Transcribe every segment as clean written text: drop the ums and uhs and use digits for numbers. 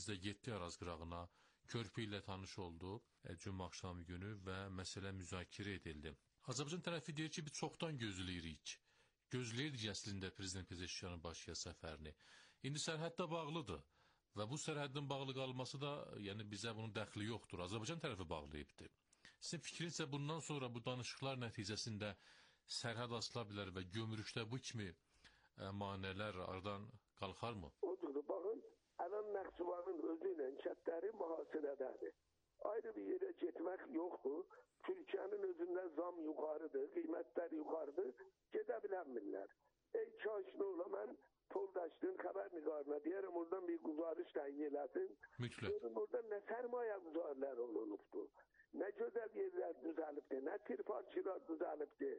Bizdə getdi Araz qırağına, körpü ilə tanış oldu cümə axşamı günü və məsələ müzakirə edildi. Azərbaycan tərəfi deyir ki, biz çoxdan gözləyirik. Gözləyirdik əslində Prezident Pezeşkiyanın Bakıya səfərini. İndi sərhəd də bağlıdır və bu sərhədin bağlı qalması da, yəni bizə bunun dəxli yoxdur. Azərbaycan tərəfi bağlayıbdır. Sizin fikrinizsə bundan sonra bu danışıqlar nəticəsində sərhəd açıla bilər və gömrükdə bu kimi maneələr aradan qalxarmı? Odur, baxın, Əlan Nəqçıvanın özü ilə kətləri mühasirədədir. Ayrı bir yerə getmək yoxdur. Türkiyənin özündə zam yuxarıdır, qiymətlər yuxarıdır, gedə bilənmirlər. Ey kaşlı ola, mən Poldaşlığın xəbər nigarına deyərəm, oradan bir guzarış təyin eləsin. Mütləq. Görün, orada nə sərmayə guzarlar olunubdur, nə gözəl yerlər düzəlibdir, nə tirfarçılar düzəlibdir.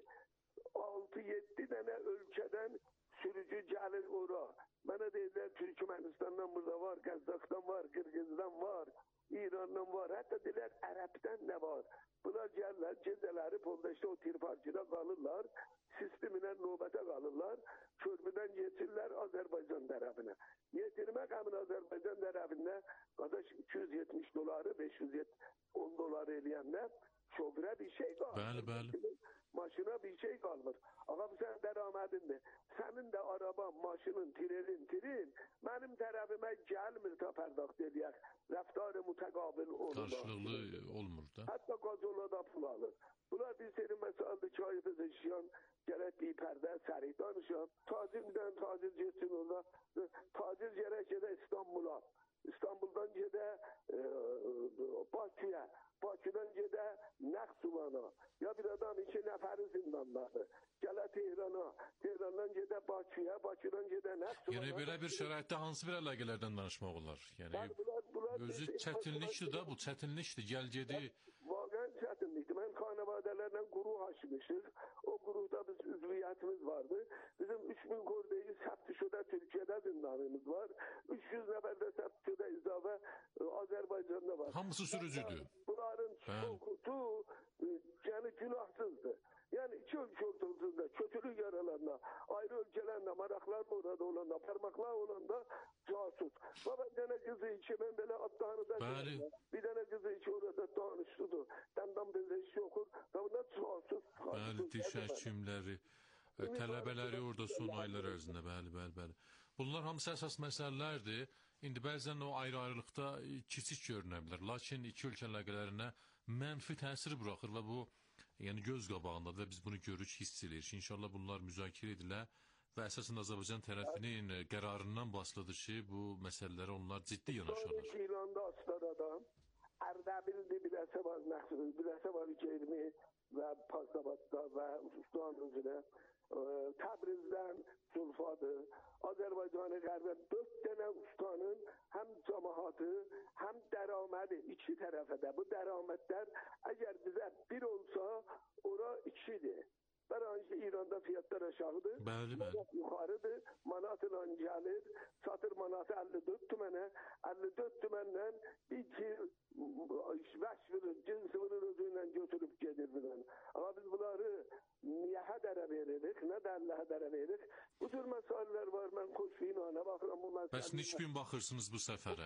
6-7 dənə ölkədən sürücü gəlir ora. Mənə deyirlər, Türkmenistan'dan burada var, Qazaxdan var, Qırgızdan var, İrandan var, hətta deyirlər, Ərəbdən nə var. Bunlar gəlirlər, gecələri Poldaşda o tirfarçıda qalırlar, sisteminə növbətə qalırlar, körpüdən geçirlər Azərbaycan tərəfinə. Yetirmək həmin Azərbaycan tərəfində, qardaş 270 doları, 510 doları eləyəndə şoförə bir şey qalmır. Bəli. Maşına bir şey qalmır. Ağam sən dəramədindir. Sənin də araban, maşının, tirin, mənim tərəfimə gəlmir ta pərdakt eləyək. Rəftarı mütəqabil olur. Qarşılıqlı olmur da. Hətta qazola da pul alır. Bunlar bir seri məsələdə Kaya Pezeşkiyan gərək bir pərdə sərik danışan. Tacirdən tacir geçsin orada. Tacir gərək gedə İstanbul'a. İstanbul'dan gedə Bakıya. Bakıdan gedə Nəqçıvana. Ya bir adam 2 nəfəri zindandadır. Gələ Tehrana. Tehrandan gedə Bakıya. Bakıdan gedə Nəqçıvana. Yəni belə bir şəraitdə hansı bir əlaqələrdən danışmaq olar? Yəni özü çətinlikdir da bu, çətinlikdir. Gəl-gedi. Vaqən çətinlikdir. Mən xanavadələrlə quruq açmışıq. O quruqda biz üzviyyətimiz vardı. Bizim 3000 kordeyi səbtişoda Türkiye'də zindanımız var. 300 nəfər də səbtişoda izavə Azərbaycanda var. Hamısı sürücüdür. Bunların çoxu yəni günahsızdır. Yəni iki ölkə ortasında kötülük yaralarına, ayrı ölkələrlə maraqlar orada olanda, parmaqlar olanda casus. Baba bir dənə qızı iki, mən belə adlarını da bir dənə qızı iki orada danışdıdır. Dəndam Pezeşki oxur. Bunlar casus. Bəli, diş həkimləri, tələbələri orada son aylar ərzində, bəli. Bunlar hamısı əsas məsələlərdir. İndi bəzən o ayrı-ayrılıqda kiçik görünə bilər. Lakin iki ölkə əlaqələrinə mənfi təsir buraxır və bu yəni göz qabağındadır və biz bunu görürük, hiss edirik. İnşallah bunlar müzakirə edilə və əsasən Azərbaycan tərəfinin qərarından başladı ki, bu məsələlərə onlar ciddi yanaşarlar. Sonraki ilanda Astarada, Erdebil'de Biləsə var 20 və Pastabatda və Ustanın üzrə, Təbrizdən Sulfadır, Azərbaycanı qərbə 4 dənə ustanın həm cəmaatı, həm dəramədi iki tərəfədə. Bu dəramətlər əgər bizə bir olsa, ora 2'dir. Bəranki İranda fiyatlar aşağıdır. Bəli. Yuxarıdır. Manatla gəlir. Satır manatı 54 tümənə. 54 tüməndən bir kil vəş verir, cins verir özüyle götürüb gedir bilən. Ama biz bunları niyə hədərə veririk, nə dəllə hədərə veririk? Bu tür məsələlər var, mən xoşvinanə baxıram bu məsələlər. Bəs niçin baxırsınız bu səfərə?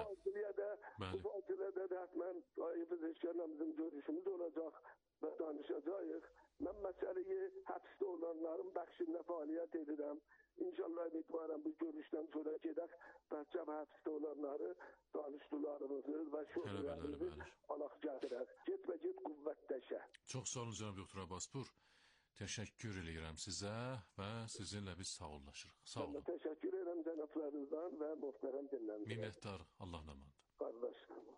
Bu fasilədə də mən Pezeşkiyanla bizim görüşümüz olacaq və danışacağıq. Mən məsələyi həbsdə olanların bəxşində fəaliyyət edirəm. İnşallah ümidvarım bu görüşdən sonra gedək bəhcəm həbsdə olanları danışdılarımızı və şöhrələrimizi alaq gətirək. Get qüvvətləşə. Çox sağ olun cənab doktor Abbasbur. Təşəkkür edirəm sizə və sizinlə biz sağollaşırıq. Sağ olun. Təşəkkür edirəm cənablarınızdan və möhtərəm dinləyicilər. Minnətdar, Allah'a əmanət. Qardaşlar.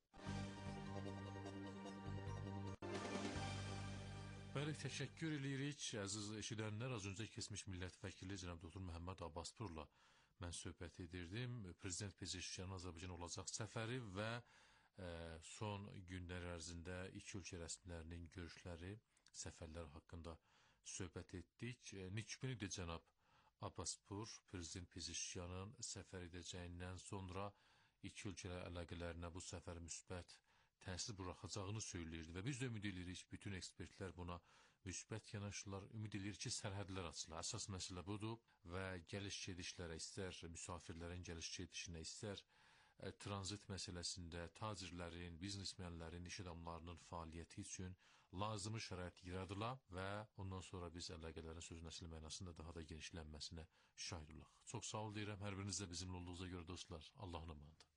Bəli, təşəkkür edirik. Əziz eşidənlər, az öncə keçmiş millət vəkili cənab doktor Məhəmməd Abbasburla mən söhbət edirdim. Prezident Pezeşkiyanın Azərbaycana olacaq səfəri və son günlər ərzində iki ölkə rəsmilərinin görüşləri, səfərlər haqqında söhbət etdik. Nikbinidir cənab Abbasbur, Prezident Pezeşkiyanın səfər edəcəyindən sonra iki ölkə əlaqələrinə bu səfər müsbət təsir buraxacağını söyləyirdi və biz də ümid edirik, bütün ekspertlər buna müsbət yanaşırlar, ümid edirik ki, sərhədlər açılar. Əsas məsələ budur və gəliş-gedişlərə, istər müsafirlərin gəliş-gedişinə, istər tranzit məsələsində tacirlərin, biznesmenlərin, iş adamlarının fəaliyyəti üçün lazımi şərait yaradıla və ondan sonra biz əlaqələrin sözün əsl mənasında daha da genişlənməsinə şahid olaq. Çox sağ ol deyirəm. Hər biriniz də bizimlə olduğunuza görə dostlar. Allahın amanıdır.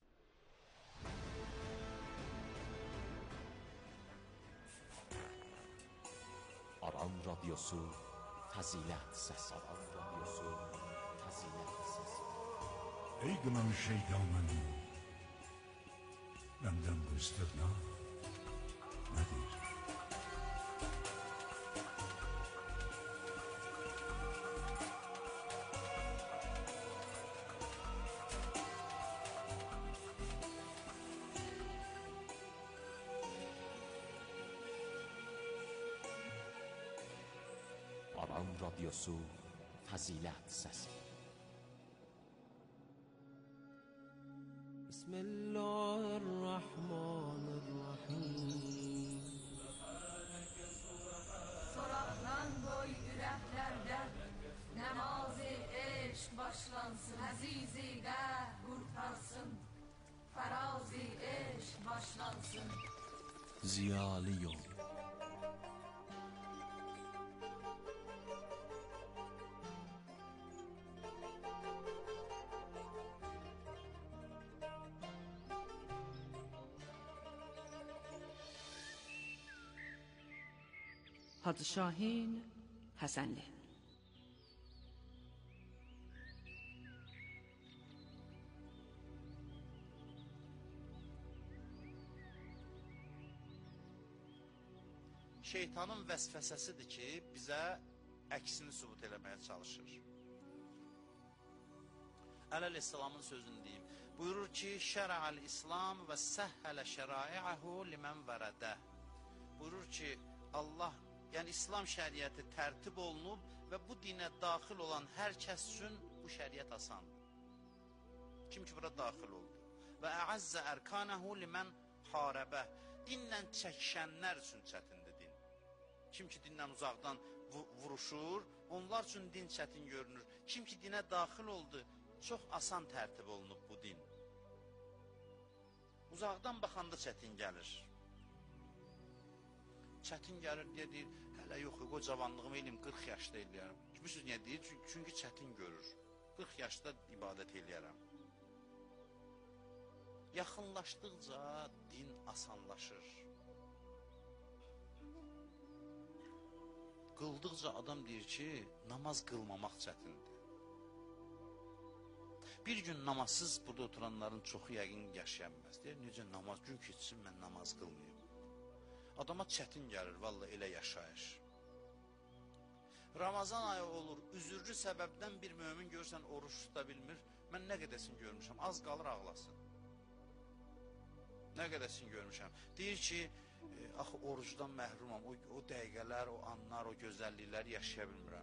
Aran Radyosu Fəzilət Səsi. Aran Radyosu Fəzilət Səsi. Ey qınan şeytanın, məndən bu istirna nədir? Aran Radyosu Fəzilət Səsi. Bismillahirrahmanirrahim. Soraqdan qoy ürəklərdə Nəmazi eşq başlansın. Əzizi də qurtarsın. Fərazi eşq başlansın. Ziyalı yol. Hacı Şahin Həsənli. Şeytanın vəsvəsəsidir ki, bizə əksini sübut eləməyə çalışır. Əleyhisselamın sözünü deyim. Buyurur ki, şərə'əl İslam və səhhələ şərai'əhu limən vərədə. Buyurur ki, Allah, yəni İslam şəriəti tərtib olunub və bu dinə daxil olan hər kəs üçün bu şəriət asandır. Kim ki, bura daxil oldu. Və əəzzə ərkanəhu limən harəbə. Dinlə çəkişənlər üçün çətindir din. Kim ki, dinlə uzaqdan vuruşur, onlar üçün din çətin görünür. Kim ki, dinə daxil oldu, çox asan tərtib olunub bu din. Uzaqdan baxanda çətin gəlir. Çətin gəlir deyə deyir, hələ yox, o cavanlığımı eləyim, 40 yaşda eləyərəm. Bilirsiniz niyə deyir? Çünki çətin görür. 40 yaşda ibadət eləyərəm. Yaxınlaşdıqca din asanlaşır. Qıldıqca adam deyir ki, namaz qılmamaq çətindir. Bir gün namazsız burada oturanların çoxu yəqin yaşayanməz. Deyir, necə namaz, gün keçsin, mən namaz qılmayayım. Adama çətin gəlir, vallahi elə yaşayır. Ramazan ayı olur, üzürlü səbəbdən bir mömin görsən, oruç tuta bilmir. Mən nə qədəsin görmüşəm, az qalır ağlasın. Nə qədəsin görmüşəm. Deyir ki, axı orucdan məhrumam, o dəqiqələr, o anlar, o gözəllikləri yaşaya bilmirəm.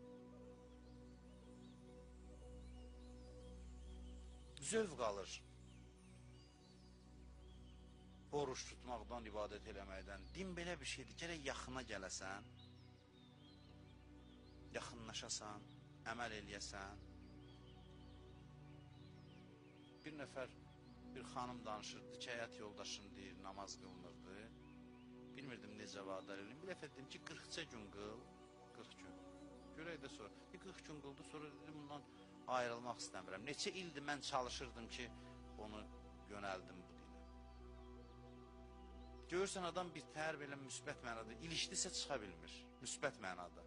Zövq alır. Oruç tutmaqdan, ibadət eləməkdən. Din belə bir şeydir, gərək yaxına gələsən, yaxınlaşasan, əməl eləyəsən. Bir nəfər, bir xanım danışırdı ki, həyat yoldaşım deyir, namaz qılmırdı. Bilmirdim necə vadar eləyim. Bir dəfə dedim ki, 40 gün qıl, 40 gün. Görək də sonra, 40 gün qıldı, sonra dedim, bundan ayrılmaq istəmirəm. Neçə ildir mən çalışırdım ki, onu yönəldim bu dinə. Görürsən, adam bir təhər belə müsbət mənada, ilişdisə çıxa bilmir, müsbət mənada.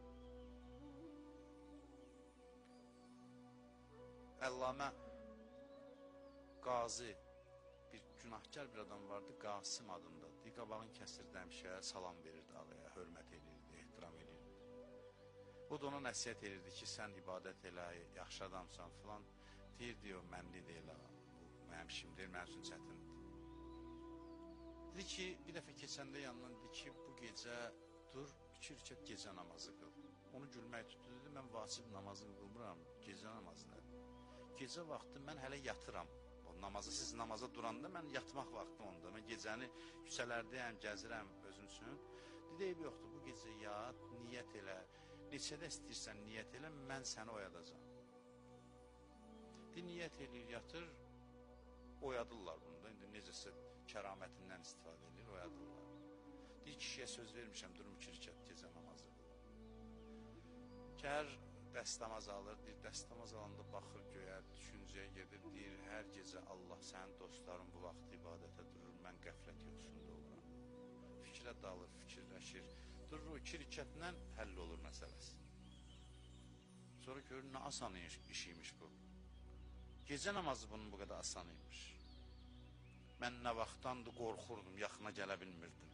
Əllamə Qazi, bir günahkar bir adam vardı, Qasim adında. Qabağın kəsirdi həmişə, salam verirdi ağaya, hörmət edirdi, ehtiram edirdi. O da ona nəsiyyət edirdi ki, sən ibadət elə, yaxşı adamsan filan. Deyirdi, o mənli deyil, bu mənim işimdir, mənim üçün çətindir. Dedi ki, bir dəfə keçəndə yanından dedi ki, bu gecə dur, 2 rükət gecə namazı qıl. Onu gülmək tutdu, dedi, mən vacib namazını qılmıram, gecə namazı nədir? Gecə vaxtı mən hələ yatıram. O namazı, siz namaza duranda mən yatmaq vaxtı onda. Mən gecəni küçələrdəyəm, gəzirəm özüm üçün. Dedi, eyb yoxdur, bu gecə yat, niyyət elə. Neçədə istəyirsən niyyət elə, mən səni oyadacam. Dedi, niyyət eləyir, yatır. oyadırlar bunu da. İndi necəsə kəramətindən istifadə edir, oyadırlar. Deyir, kişiyə söz vermişəm, durum 2 rükət gecə namazı. Kər dəstəmaz alır, deyir, dəstəmaz alanda baxır göyə, düşüncəyə gedir, deyir, hər gecə Allah, sənin dostların bu vaxt ibadətə durur, mən qəflət yoxsunda oluram. Fikrə dalır, fikirləşir, durur, o 2 rükətlə həll olur məsələsi. Sonra görür, nə asan işiymiş bu. Gecə namazı bunun bu qədər asan imiş. Mən nə vaxtdandır qorxurdum, yaxına gələ bilmirdim.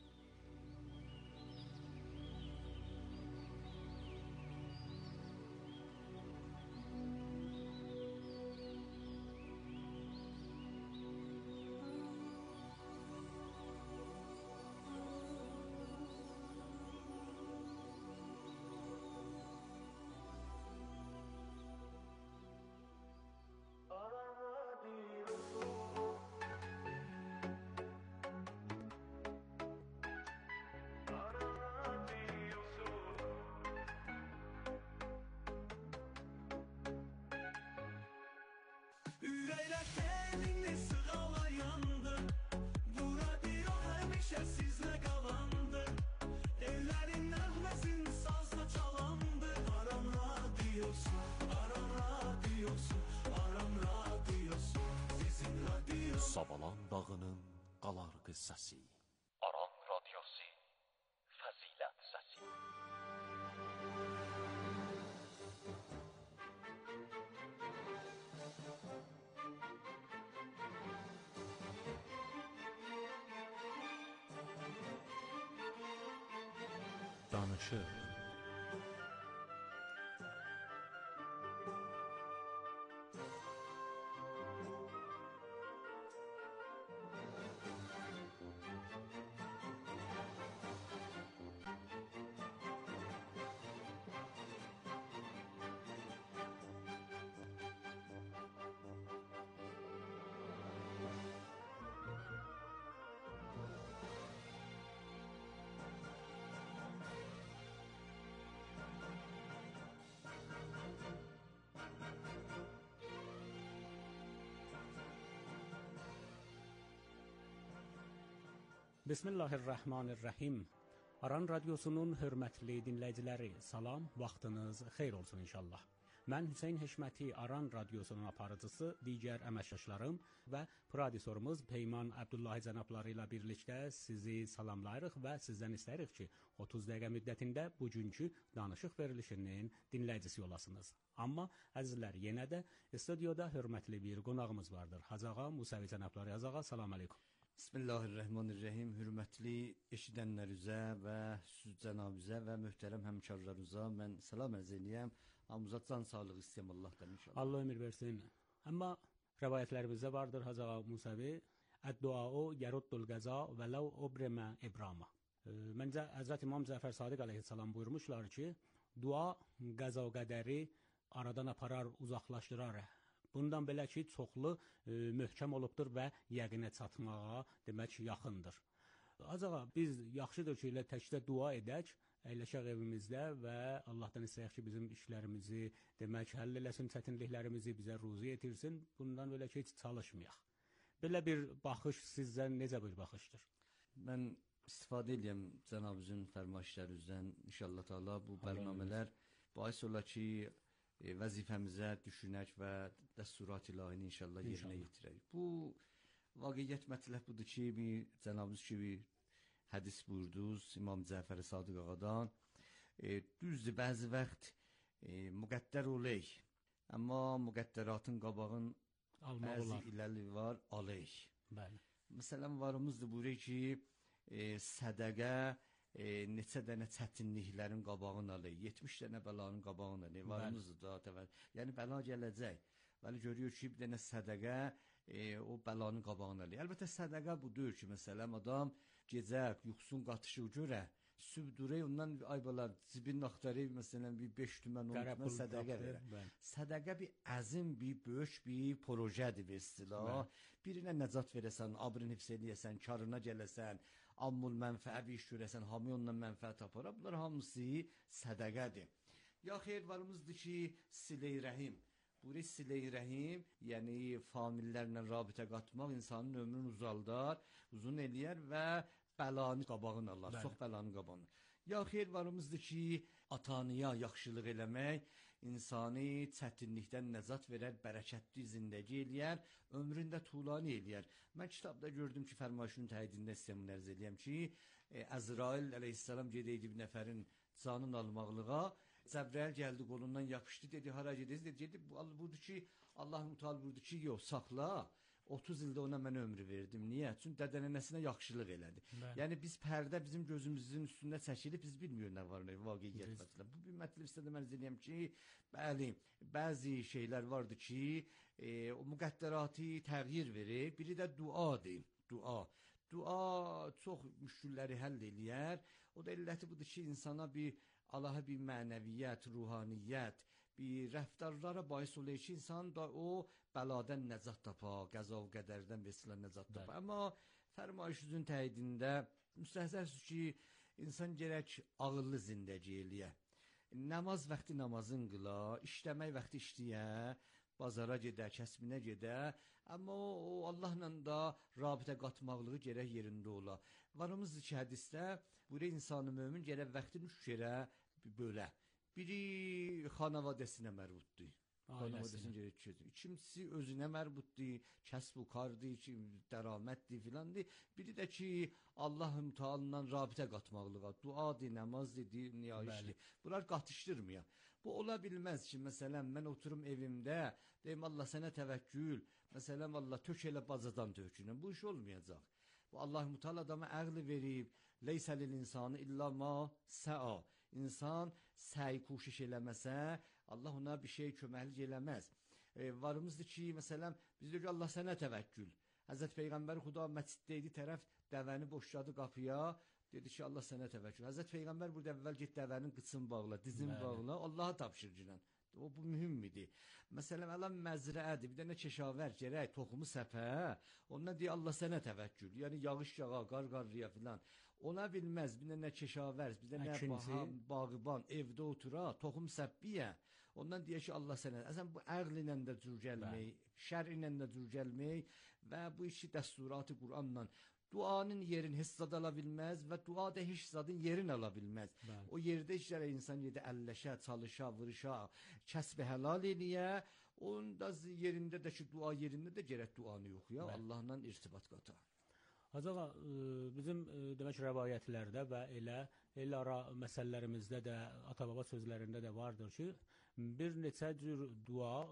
Ürəklər teminli sığalayandı, bura bir o həmişə sizlə qalandı. Ellərin nəğməsin sazda çalandı. Aram radiosu, Aram radiosu, Aram radiosu, sizin radiosu. Savalan dağının qalar qıssası. Aram radiosu, fəzilət səsi. Danışıq. Bismillahirrahmanirrahim. Aran Radyosu'nun hörmətli dinləyiciləri, salam, vaxtınız xeyr olsun inşallah. Mən Hüseyn Heşməti, Aran Radyosu'nun aparıcısı, digər əməkdaşlarım və prodüserimiz Peyman Abdullahi cənabları ilə birlikdə sizi salamlayırıq və sizdən istəyirik ki, 30 dəqiqə müddətində bugünkü danışıq verilişinin dinləyicisi olasınız. Amma əzizlər, yenə də studiyada hörmətli bir qonağımız vardır. Hacıağa Musavi cənabları. Hacıağa, salam aleykum. Bismillahirrahmanirrahim. Hürmətli eşidənlərinizə və siz cənabınıza və möhtərəm həmkarlarınıza mən salam ərz edirəm. Hamınıza can sağlığı istəyirəm Allahdan inşallah. Allah ömür versin. Amma rəvayətlərimizdə vardır Hacıağa Musavi, "Əd-duau yaruddul qaza və law ubrima ibrama." Məncə Həzrət İmam Cəfər Sadiq əleyhissalam buyurmuşlar ki, dua qəza və qədəri aradan aparar, uzaqlaşdırar. Bundan belə ki, çoxlu möhkəm olubdur və yəqinə çatmağa demək yaxındır. Ancaq biz yaxşıdır ki, elə təkcə dua edək, əyləşək evimizdə və Allahdan istəyək ki, bizim işlərimizi demək həll eləsin, çətinliklərimizi bizə ruzi yetirsin. Bundan belə ki, heç çalışmayaq. Belə bir baxış sizdən necə bir baxışdır? Mən istifadə edirəm cənabınızın fərmayişlərinizdən. İnşallah Taala bu bərnamələr bahis olar ki, vəzifəmizə düşünək və dəsturat ilahini inşallah yerinə yetirək. Bu vaqiət mətləb budur ki, cənabınız kimi hədis buyurdunuz İmam Cəfər Sadiq ağadan. Düzdür, bəzi vaxt müqəddər olay, amma müqəddəratın qabağın bəzi illəri var, alay. Bəli. Məsələn, varımızdır buyuruyor ki, sədəqə neçə dənə çətinliklərin qabağını alır, 70 dənə bəlanın qabağını alır, varımızdır da təvəl. Yəni bəla gələcək. Bəli görüyor ki, bir dənə sədəqə o bəlanın qabağını alır. Əlbəttə sədəqə budur ki, məsələn, adam gecə yuxusun qatışı görə sübh durur, ondan aybalar cibinin axtarır, məsələn, bir 5 tümən, 10 tümən sədəqə verir. Sədəqə bir əzim, bir böyük bir projədir bir istilah. Birinə nəcat verəsən, abrını hifz eləyəsən, karına gələsən, ammul mənfəə bir iş görəsən, hamı ondan mənfəət tapar. Bunlar hamısı sədəqədir. Ya xeyr varımızdır ki, silə-i rəhim. Bu silə-i rəhim, yəni famillərlə rabitə qatmaq insanın ömrünü uzaldar, uzun eləyər və bəlanı qabağını alır, çox bəlanı qabağını. Ya xeyr varımızdır ki, ata-anaya yaxşılıq eləmək insanı çətinlikdən nəzat verər, bərəkətli zindəgi eləyər, ömründə tulanı eləyər. Mən kitabda gördüm ki, fərmayışının təyidində istəyəm ərz eləyəm ki, Əzrail əleyhissalam gedəydi bir nəfərin canın almaqlığa, Cəbrəil gəldi qolundan yapışdı, dedi hara gedəcək, dedi budur ki, Allah-u Teala buyurdu ki, yox, saxla. 30 ildə ona mən ömrü verdim. Niyə? Çünki dədənənəsinə yaxşılıq elədi. Yəni biz pərdə bizim gözümüzün üstündə çəkilib, biz bilmiyoruz nə var, nə vaqiqiyyət məsələ. Bu bir mətləb istədim ərz edeyim ki, bəli, bəzi şeylər vardı ki, o müqəddəratı təğyir verir. Biri də duadır. Dua çox müşkülləri həll eləyər. O da illəti budur ki, insana bir Allaha bir mənəviyyət, ruhaniyyət, bir rəftarlara bahis olur ki, insan da o bəladan nəcat tapa, qəza və qədərdən vesilən nəcat tapa. Amma fərmayışınızın təyidində müstəhzərsiniz ki, insan gərək ağıllı zindəgi eləyə. Namaz vaxtı namazın qıla, işləmək vaxtı işləyə, bazara gedə, kəsbinə gedə, amma o Allahla da rabitə qatmaqlığı gərək yerində ola. Varımızdır ki, hədisdə buraya insanı mömin gərək vaxtını üç yerə bölə. Biri xanavadəsinə mərbutdur. Xanavadəsinə gərək keçir. İkincisi özünə mərbutdur, kəsb-u kardır, dəramətdir filandır. Biri də ki, Allah-u Teala'dan rabitə qatmaqlığa, duadır, namazdır, niyayişdir. Bunlar qatışdırmıyor. Bu ola bilməz ki, məsələn, mən oturum evimdə, deyim, Allah sənə təvəkkül, məsələn, Allah tök elə bazadan tökünəm. Bu iş olmayacaq. Bu Allah-u Teala adama əqli verib, leysəlil insanı illa ma sə'a. İnsan səy kuşiş eləməsə, Allah ona bir şey köməklik eləməz. Varımızdır ki, məsələn, biz deyir ki, Allah sənə təvəkkül. Həzrət Peyğəmbər Xuda məsciddəydi, tərəf dəvəni boşladı qapıya, dedi ki, Allah sənə təvəkkül. Həzrət Peyğəmbər burada əvvəl get dəvənin qıçını bağla, dizini bağla, Allaha tapşır girən. O bu mühümmidir. Məsələn, Allah məzrəədir, bir dənə keşavər gərək, toxumu səpə, ondan deyir, Allah sənə təvəkkül. Yəni, yağış yağa, qar-qarlıya filan. Ona bilməz, bir dənə keşavər, bir dənə bağıban, evdə otura, toxum səppiyə. Ondan deyir ki, Allah sənə. Əzən, bu əql ilə də cür gəlmək, şər ilə də cür gəlmək və bu işi dəsturatı Qur'anla duanın yerini heç zad ala bilməz və dua da heç zadın yerini ala bilməz. O yerdə işlərə insan yerdə əlləşə, çalışa, vırışa, kəsb-i həlal eləyə, onun da yerində də ki, dua yerində də gərək duanı yox ya, Allahla irtibat qata. Hacı ağa, bizim demək rəvayətlərdə və el ara məsələlərimizdə də, ata-baba sözlərində də vardır ki, bir neçə cür dua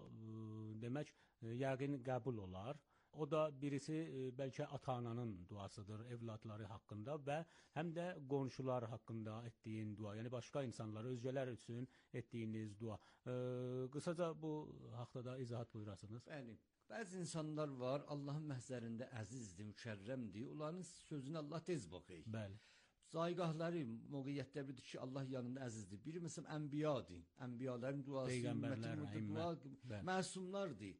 demək yəqin qəbul olar. O da birisi bəlkə ata-ananın duasıdır evladları haqqında və həm də qonşular haqqında etdiyin dua, yəni başqa insanlar, özgələr üçün etdiyiniz dua. Qısaca bu haqda da izahat buyurasınız. Bəli. Bəzi insanlar var, Allahın məhzərində əzizdir, mükərrəmdir. Onların sözünə Allah tez baxır. Bəli. Zaygahları, moqiyyətdə bilir ki, Allah yanında əzizdir. Biri məsələn ənbiyadır. Ənbiyaların duası, Peyğəmbərlər, dua, məsumlardır.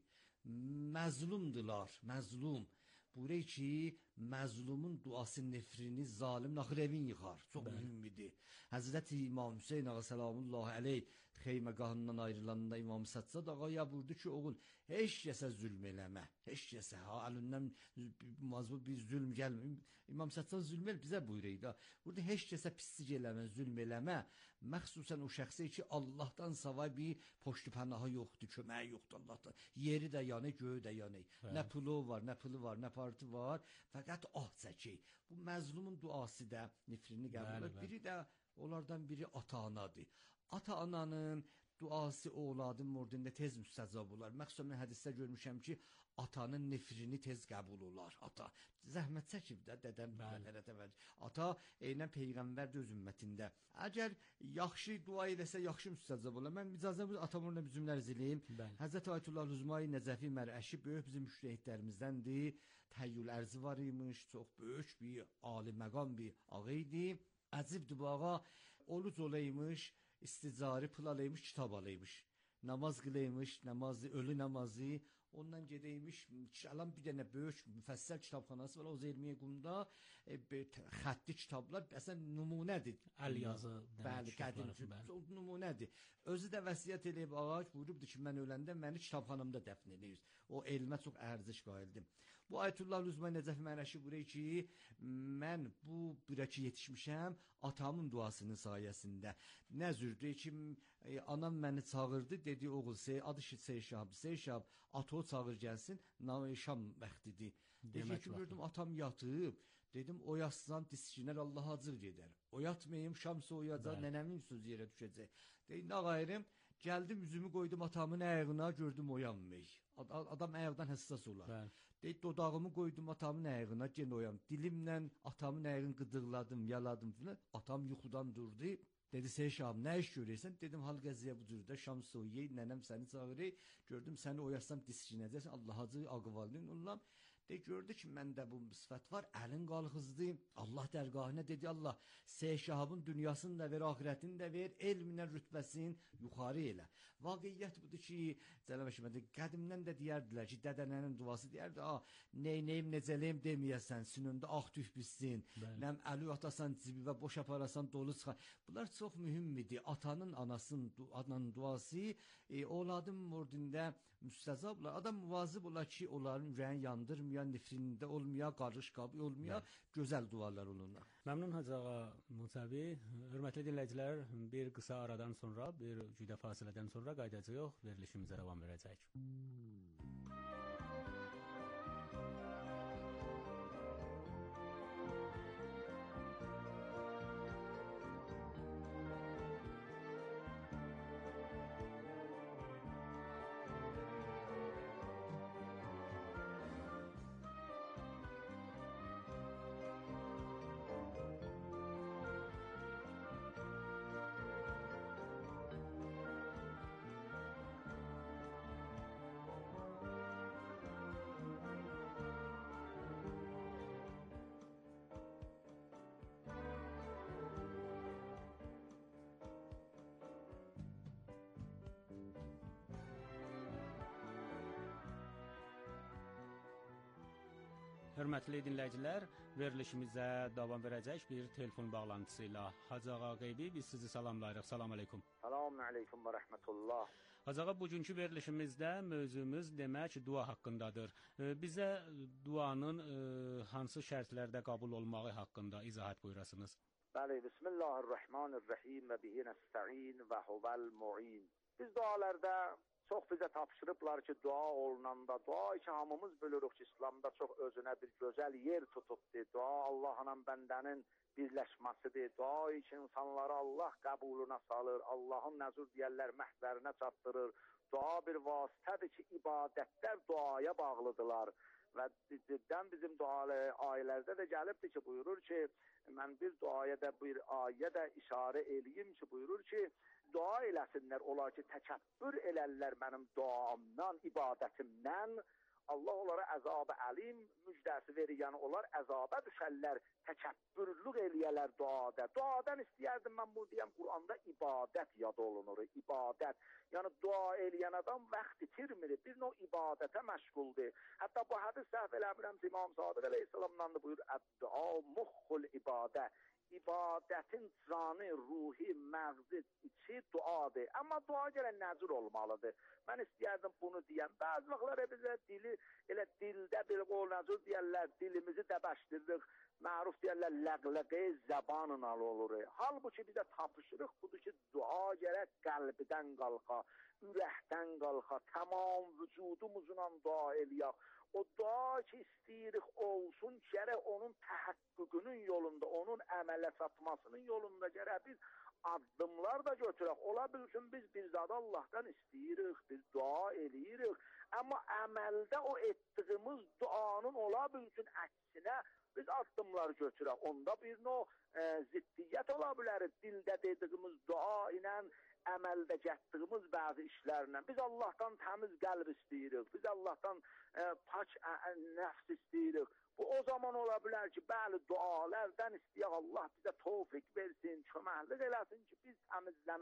Məzlumdular, məzlum. Buraya ki, məzlumun duası nefrini zalim naxirəvin yıxar. Çox mühümmidir. Həzrəti İmam Hüseyin ağa salamullahi aleyh xeymegahından ayrılanında İmam Səccad ağaya buyurdu ki, oğul, heç kəsə zülm eləmə. Heç kəsə, əlindən mazbul bir zülm gəlmir. İmam Səccad zülm el bizə buyuruydu. Burada heç kəsə pislik eləmə, zülm eləmə. Məxsusən o şəxsə ki, Allahdan savay bir poştu pənahı yoxdur, köməyi yoxdur Allahdan. Yeri də yanı, göyü də yanı. Nə pulu var, nə pulu var, nə parti var. Fəqət ah çəkir. Bu məzlumun duası da nifrini qəbul edir. Biri də onlardan biri ata-anadır. Ata-ananın duası oğladın murdində tez müstəcab olar. Məxsusən hədisdə görmüşəm ki, atanın nefrini tez qəbul olar. Ata zəhmət çəkib də dədəm ata eynən peyğəmbər də öz ümmətində. Əgər yaxşı dua eləsə yaxşı müstəcab olar. Mən icazə bu atamın cümlələr zileyim. Həzrət Ayətullah Rüzmai Nəcəfi Mərəşi böyük bizim müştəhidlərimizdəndir. Təyyül ərzi var imiş, çox böyük bir ali məqam bir ağa idi. Əcibdir bu ağa, oruc olaymış, isticari pul alaymış, kitab alaymış. Namaz qılaymış, namazı, ölü namazı Ondan gedəymiş, alan bir dənə böyük müfəssəl kitabxanası var, o Elmiyə Qumda xətti kitablar, əsən nümunədir. Əl yazı. Bəli, qədim nümunədir. Özü də vəsiyyət eləyib ağac, buyurubdur ki, mən öləndə məni kitabxanamda dəfn eləyir. O elmə çox ərziş qaildir. Bu Ayətullah Lüzmay Nəcəfi Mənəşi buyurur ki, mən bura ki yetişmişəm atamın duasının sayəsində. Nə zürdür ki, anam məni çağırdı, dedi oğul, adı Seyşab, ata çağır gəlsin, şam vaxtidir. Dedi ki, gördüm atam yatıb, dedim oyatsan diskinlər Allah acır gedər. Oyatmayayım, şamsa oyacaq, nənəmin sözü yerə düşəcək. Deyim, nə qayırım? Gəldim, üzümü qoydum atamın ayağına, gördüm oyanmayı. Adam ayaqdan həssas olar. Deyib, dodağımı qoydum atamın ayağına, gen oyam. Dilimlə atamın ayağını qıdırladım, yaladım filan. Atam yuxudan durdu. Dedi, Seyşab, nə iş görürsən? Dedim, hal qəziyə budur da, şam soyuyey, nənəm səni çağırır. Gördüm, səni oyatsam diskinəcəksən, Allah acı ağıvalın onunla. Gördü ki, məndə bu sifət var, əlin qalxızdı. Allah dərgahına dedi, Allah Seyşabın dünyasını da ver, ahirətini də ver, elminə rütbəsini yuxarı elə. Vaqiyyət budur ki, qədimdən də deyərdilər ki, dədənənin duası deyərdi, neynəyim, necəliyim deməyəsən, sünündə ağ tüh bitsin, nəm əli atasan cibi və boş aparasan dolu çıxar. Bunlar çox mühümmidir. Atanın, ananın duası, oğladın mordində müstəzablar. Adam müvazib olar ki, onların ürəyin yandırmaya, nifrində olmaya, qarış qabı olmaya, gözəl dualar olurlar. Məmnun Hacı Ağa Musavi. Hörmətli dinləyicilər, bir qısa aradan sonra, bir cüdə fasilədən sonra qaydacağıq, verilişimizə davam verəcək. Hörmətli dinləyicilər, verilişimizə davam verəcək bir telefon bağlantısı ilə. Hacı Ağa Qeybi, biz sizi salamlayırıq. Salam aleykum. Salam aleykum və rəhmətullah. Hacı Ağa, bugünkü verilişimizdə mövzumuz demək dua haqqındadır. Bizə duanın hansı şərtlərdə qəbul olmağı haqqında izahat buyurasınız. Bəli, Bismillahirrahmanirrahim və bihi nəstə'in və huvəl mu'in. Biz dualarda çox bizə tapşırıblar ki, dua olunanda, dua ki, hamımız bölürük ki, İslamda çox özünə bir gözəl yer tutubdur. Dua Allahla bəndənin birləşməsidir. Dua ki, insanları Allah qəbuluna salır, Allahın nəzur deyərlər məhvərinə çatdırır. Dua bir vasitədir ki, ibadətlər duaya bağlıdırlar. Və ciddən bizim ayələrdə də gəlibdir ki, buyurur ki, mən bir duaya da, bir ayə də işarə eləyim ki, buyurur ki, dua eləsinlər, olar ki, təkəbbür elərlər mənim duamdan, ibadətimdən. Allah onlara əzab-ı əlim müjdəsi verir, yəni onlar əzaba düşərlər, təkəbbürlük eləyərlər duada. Duadan istəyərdim mən bunu deyəm, Quranda ibadət yad olunur, ibadət. Yəni dua eləyən adam vaxt itirmir, bir növ ibadətə məşğuldur. Hətta bu hədis səhv eləmirəm, İmam Sadiq əleyhissalamdan da buyur, əd-dua muxul ibadə. İbadətin canı, ruhi, məğzi, içi duadır. Amma dua gələn nəzir olmalıdır. Mən istəyərdim bunu deyəm. Bəzi vaxtlar bizə dili, elə dildə bir qol nəzir deyərlər, dilimizi dəbəşdiririk. Məruf deyərlər, ləqləqə zəbanla olur. Halbuki bizə tapışırıq, budur ki, dua gərək qəlbdən qalxa, ürəkdən qalxa, tamam vücudumuzla dua eləyək. O dua ki, istəyirik olsun, gərək onun təhəqqüqünün yolunda, onun əmələ çatmasının yolunda gərək biz addımlar da götürək. Ola bilsin, biz bir zad Allahdan istəyirik, biz dua eləyirik. Amma əməldə o etdiyimiz duanın ola bilsin əksinə biz addımlar götürək. Onda bir növ ziddiyyət ola bilər. Dildə dediyimiz dua ilə əməldə getdiyimiz bəzi işlərlə. Biz Allahdan təmiz qəlb istəyirik. Biz Allahdan pak nəfs istəyirik. Bu o zaman ola bilər ki, bəli dualərdən istəyək, Allah bizə tövfiq versin, köməklik eləsin ki, biz təmizlənək.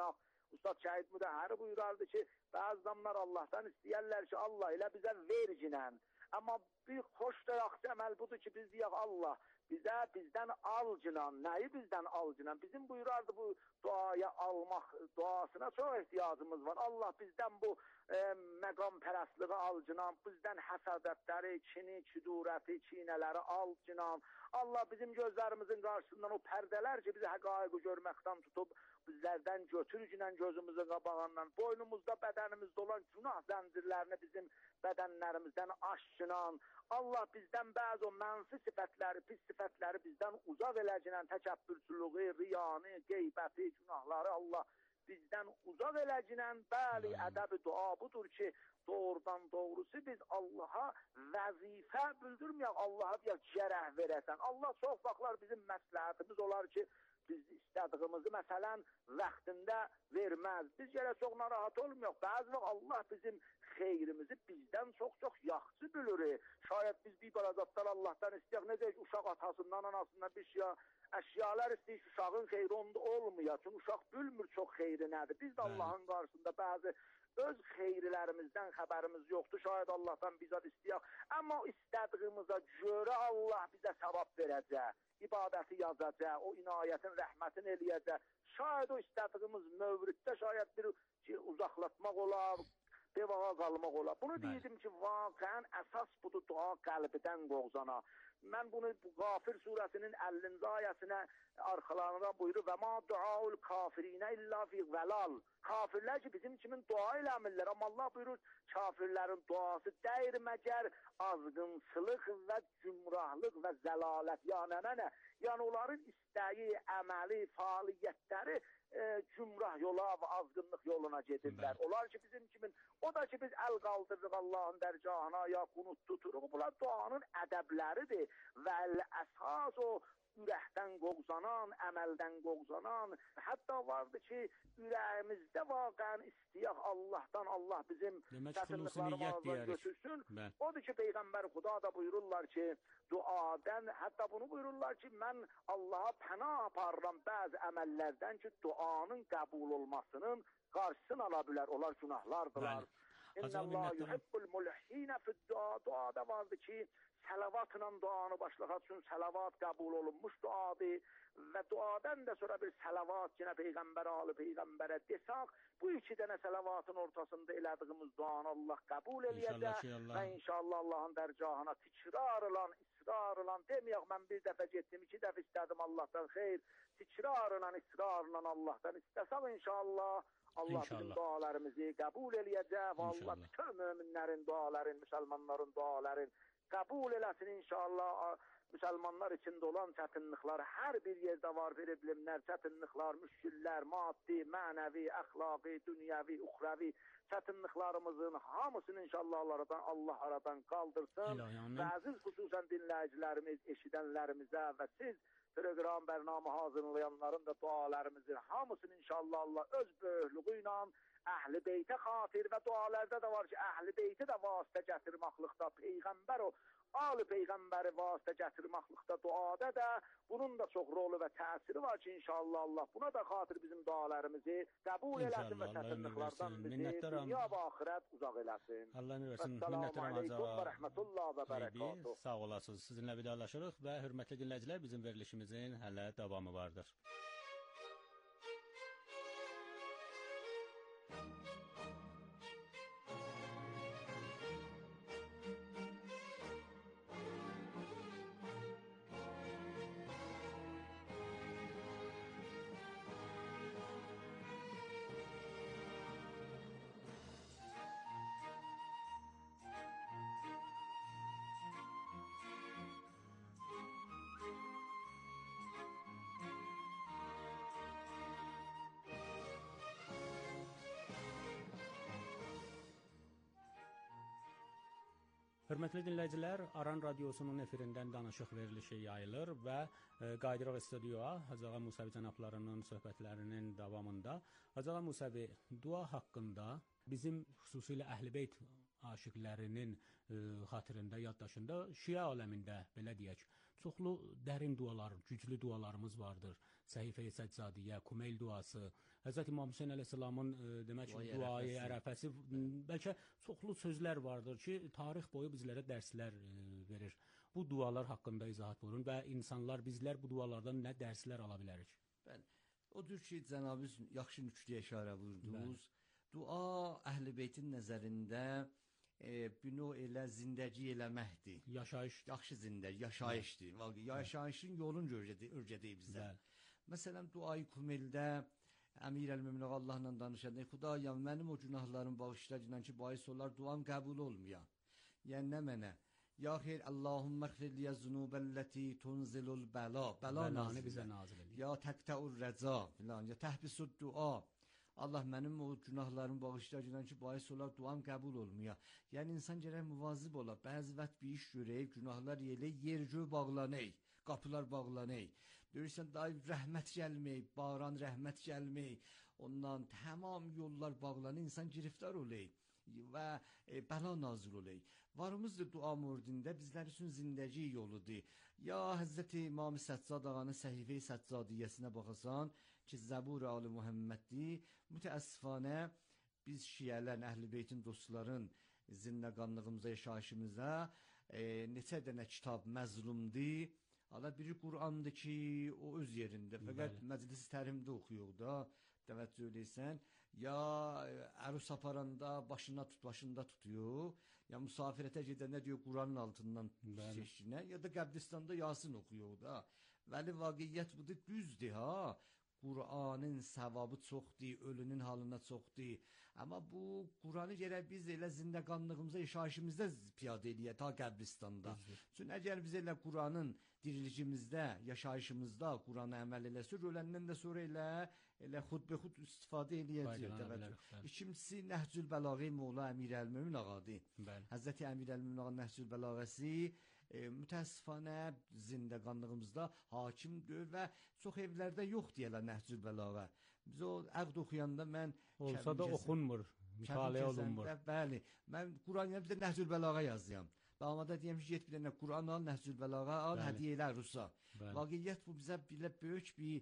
Ustad Şəhid Müdəhhəri buyurardı ki, bəzi adamlar Allahdan istəyərlər ki, Allah elə bizə vercinən. Amma bir xoş da yaxşı əməl budur ki, biz deyək Allah bizdən alcınan. Nəyi bizdən alcınan? Bizim buyurardı bu duaya almaq duasına çox ehtiyacımız var. Allah bizdən bu məqam pərəstliği alcınan, bizdən həsədətləri, kini, küdurəti, çiynələri alcınan. Allah bizim gözlərimizin qarşısından o pərdələr ki, bizi həqaiqi görməkdən tutub, bizlərdən götürücünən gözümüzün qabağından, boynumuzda, bədənimizdə olan günah zəncirlərini bizim bədənlərimizdən aşçınan, Allah bizdən bəzi o mənfi sifətləri, pis sifətləri bizdən uzaq eləcənən, təkəbbürsülüğü, riyanı, qeybəti, günahları Allah bizdən uzaq eləcənən, bəli, ədəb-i dua budur ki, doğrudan doğrusu biz Allaha vəzifə bildirməyək, Allaha deyək, gərək verəsən. Allah çox vaxtlar bizim məsləhətimiz olar ki, biz istədiyimizi məsələn vaxtında verməz. Biz gərək çox narahat olmayaq. Bəzi vaxt Allah bizim xeyrimizi bizdən çox yaxşı bilir. Şayət biz bir barazatlar Allahdan istəyək, necə ki, uşaq atasından, anasından bir şey, əşyalar istəyik, uşağın xeyri onda olmuyor. Çünki uşaq bilmir çox xeyri nədir. Biz də Allahın qarşısında bəzi öz xeyrilərimizdən xəbərimiz yoxdur. Şayət Allahdan bizə istəyək. Amma istədiyimizə görə Allah bizə savab verəcək. İbadəti yazacaq, o inayətin, rəhmətin eləyəcək. Şayət o istədiyimiz mövriddə şayət bir uzaqlatmaq olar, devağa qalmaq olar. Bunu deyirdim ki, vaqəən əsas budur dua qəlbidən qovzana. Mən bunu Qafir surəsinin 50-ci ayəsinə arxalarına buyurur və ma duaul kafirinə illa fi zəlal. Kafirlər ki, bizim kimin dua eləmirlər, amma Allah buyurur, kafirlərin duası dəyir məgər azğınsılıq və cümrahlıq və zəlalət. Yəni nə? Yəni onların istəyi, əməli, fəaliyyətləri cümrah yola və azğınlıq yoluna gedirlər. Onlar ki, bizim kimin, o da ki, biz əl qaldırırıq Allahın dərgahına, ya qunut tuturuq. Bunlar duanın ədəbləridir və əsas o ürəkdən qovzanan, əməldən qovzanan, hətta vardı ki, ürəyimizdə vaqən istəyək Allahdan, Allah bizim çətinliklərimizdən götürsün. Odur ki, Peyğəmbər Xuda da buyururlar ki, duadan, hətta bunu buyururlar ki, mən Allaha pənah aparıram bəzi əməllərdən ki, duanın qəbul olmasının qarşısını ala bilər, onlar günahlardılar. İnnəllah yuhibbul mulhinə fid-dua. Duada vardı ki, səlavatla duanı başlatsın, səlavat qəbul olunmuş duadır və duadan da sonra bir səlavat yenə Peyğəmbərə, ali Peyğəmbərə desaq, bu iki dənə səlavatın ortasında elədiyimiz duanı Allah qəbul eləyəcək və inşallah Allahın dərgahına tikrarla, israrla, deməyək mən bir dəfə getdim, iki dəfə istədim Allahdan xeyr, tikrarla, israrla Allahdan istəsək inşallah Allah bizim dualarımızı qəbul eləyəcək və Allah bütün möminlərin duaların, müsəlmanların duaların qəbul eləsin inşallah. Müsəlmanlar içində olan çətinliklər hər bir yerdə var, bilimlər, çətinliklər, müşkillər, maddi, mənəvi, əxlaqi, dünyəvi, uxravi çətinliklərimizin hamısını inşallah Allah aradan qaldırsın. Və əziz xüsusən dinləyicilərimiz, eşidənlərimizə və siz proqram bərnamə hazırlayanların da dualarımızın hamısını inşallah Allah öz böyüklüyü ilə Əhl-i Beytə xatir və dualarda da var ki, Əhl-i Beytə də vasitə gətirməklikdə, Peyğəmbər o, Ali Peyğəmbəri vasitə gətirməklikdə, duada da bunun da çox rolu və təsiri var ki, inşallah Allah buna da xatir bizim dualarımızı qəbul eləsin və çətinliklərdən bizi dünya və axirət uzaq eləsin. Allah versin. Əssalamu aleykum və rəhmətullah və bərəkatuh. Sağ olasınız. Sizinlə vidalaşırıq və hörmətli dinləyicilər, bizim verilişimizin hələ davamı vardır. Hörmətli dinləyicilər, Aran Radiosunun efirindən danışıq verilişi yayılır və qayıdırıq studiyaya Hacı Ağa Musəvi cənablarının söhbətlərinin davamında. Hacı Ağa Musəvi, dua haqqında bizim xüsusilə Əhl-i Beyt aşiqlərinin xatirində, yaddaşında, Şia aləmində, belə deyək, çoxlu dərin dualar, güclü dualarımız vardır. Səhifə-i Səccadiyyə, Kumeyl duası, Həzrət İmam Hüseyn əleyhissalamın demək duayı ərəfəsi, bəlkə çoxlu sözlər vardır ki, tarix boyu bizlərə dərslər verir. Bu dualar haqqında izahat buyurun və insanlar, bizlər bu dualardan nə dərslər ala bilərik? Odur ki, cənabınız yaxşı nüktəyə işarə buyurdunuz. Dua Əhl-i Beytin nəzərində bunu elə zindəci eləməkdir. Yaşayış. Yaxşı zindəci, yaşayışdır. Yaşayışın yolunu öyrədib bizə. Məsələn, duayı Kumeldə Əmir el-Möminin Allahla danışanda, Xudayam, mənim o günahlarım bağışlayacaqla ki, bahis olar, duam qəbul olmuyor. Yəni nə mənə? Ya xeyr, Allahümmə xfirliyə zunubəlləti tunzilul bəla. Bəla bizə nazil edir. Ya təqtəur rəca filan, ya təhbisud dua. Allah mənim o günahlarımı bağışlayacaqla ki, bahis olar, duam qəbul olmuyor. Yəni insan gərək müvazib ola. Bəzi vaxt bir iş görək, günahlar yelək, yer-göy bağlanək, qapılar bağlanək. Görürsən, daim rəhmət gəlməyib, bağıran rəhmət gəlməyib. Ondan tamam yollar bağlanır, insan giriftar olay və bəla nazil olay. Varımızdır dua murdində bizlər üçün zindəci yoludur. Ya Həzrəti İmam Səccad ağanın Səhifə-i Səccadiyyəsinə baxasan ki, Zəbur Ali Muhamməddir. Mütəəssifanə biz şiyələn, Əhl-i Beytin dostların zindəqanlığımıza, yaşayışımıza neçə dənə kitab məzlumdur. Allah biri Qur'andır ki, o öz yerində, fəqət məclis-i tərimdə oxuyuq da, təvəccüh edəysən, ya ərus aparanda başında tutuyor, ya müsafirətə gedəndə diyor Qur'anın altından seçkinə, ya da qəbristanda Yasin oxuyuq da. Vəli vaqiyyət budur, düzdür ha, Qur'anın səvabı çoxdur, ölünün halına çoxdur. Amma bu Qur'anı gərək biz elə zindəqanlığımıza, yaşayışımızda piyadə eləyək ta qəbristanda. Çünki əgər biz elə Qur'anın dirilişimizdə, yaşayışımızda Qur'ana əməl eləsək, öləndən də sonra elə xudbexud istifadə eləyəcək. İkincisi Nəhcül Bəlağə Molla Əmir el-Mömin ağadır. Həzrəti Əmir el-Mömin ağa Nəhcül Bəlağəsi mütəəssifanə zindəqanlığımızda hakimdir və çox evlərdə yox deyələr Nəhcül Bəlağə. Biz o əqd oxuyanda mən olsa da oxunmur, mütaliə olunmur. Bəli, mən Qur'an'a bir də Nəhcül Bəlağə yazıyam. Damada deyəm ki, get bir dənə Qur'an al, Nəhcül Bəlağə al, hədiyyə elə Rusa. Vaqiyyət bu bizə belə böyük bir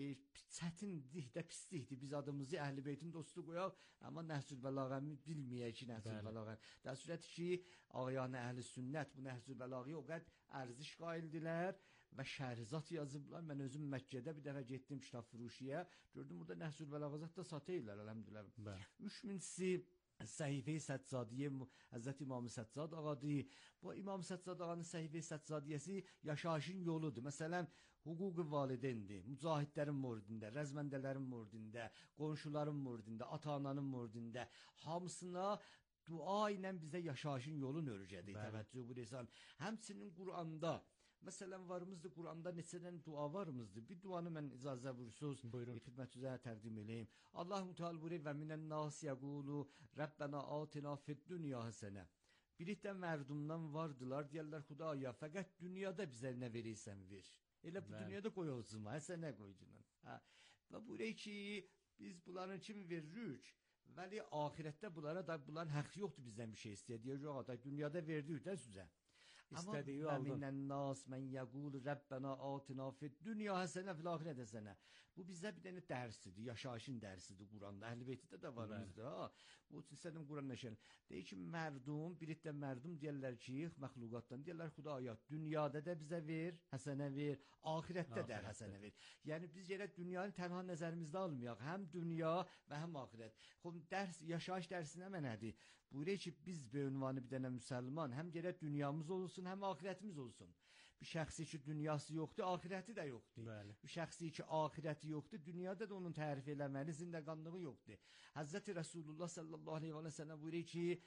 çətinlik də pislikdir. Biz adımızı Əhl-i Beytin dostu qoyaq, amma Nəhcül Bəlağəni bilməyək ki, Nəhcül Bəlağə. Daha sürət ki, ağayanə əhl-i sünnət bu Nəhcül Bəlağəyə o qədər ərziş qaildilər və şəhrizat yazıblar. Mən özüm Məkkədə bir dəfə getdim kitab furuşiyə, gördüm burada Nəhcül Bəlağəzat da satırlar, əlhəmdülillah. 3000-si Səhifə-i Səccadiyyə Həzrət İmam Səccad ağadır. Bu İmam Səccad ağanın Səhifə-i Səccadiyyəsi yaşayışın yoludur. Məsələn, hüquq-i valideyndir, mücahidlərin murdində, rəzməndələrin murdində, qonşuların murdində, ata-ananın murdində, hamısına dua ilə bizə yaşayışın yolunu öyrədir. Təvəccüh buyursan. Həmçinin Qur'anda məsələn varımızdır, Qur'anda neçədən dua varımızdır. Bir duanı mən icazə buyursuz, xidmətinizə təqdim edeyim. Allah-u Teala buyurur və minən nas yəqulu Rəbbənə atina fid-dünya həsənə. Birlikdə mərdumdan vardılar, deyərlər Xudaya, fəqət dünyada bizə nə verirsən ver. Elə bu dünyada qoy olsun, həsənə qoycunan. Və buyurur ki, biz bunların kimi veririk. Vəli ahirətdə bunların haqqı yoxdur bizdən bir şey istəyir. Deyir, yox, da dünyada verdik də sizə. İstədiyi Amma aldın. minən nas mən yəqul Rəbbənə atina fid-dünya həsənə fil-axirət həsənə. Bu bizə bir dənə dərsidir, yaşayışın dərsidir Quranda. Əhl-i Beytdə də varımızdır ha. Bu istədim Quran nəşər. Deyir ki, mərdum, birlikdə mərdum deyirlər ki, məxluqatdan deyirlər Xudaya, dünyada da bizə ver, həsənə ver, ahirətdə də həsənə ver. Yəni biz gərək dünyanı tənha nəzərimizdə almayaq, həm dünya və həm ahirət. Dərs, yaşayış dərsi nə mənədir? Buyuruyor ki, biz bir ünvanı bir dənə müsəlman, həm gərək dünyamız olsun, həm ahirətimiz olsun. Bir şəxsi ki, dünyası yoxdur, ahirəti də yoxdur. Bir şəxsi ki, ahirəti yoxdur, dünyada da onun tərif eləməli, zindəqanlığı yoxdur. Həzrəti Rasulullah sallallahu aleyhi və səlləm buyuruyor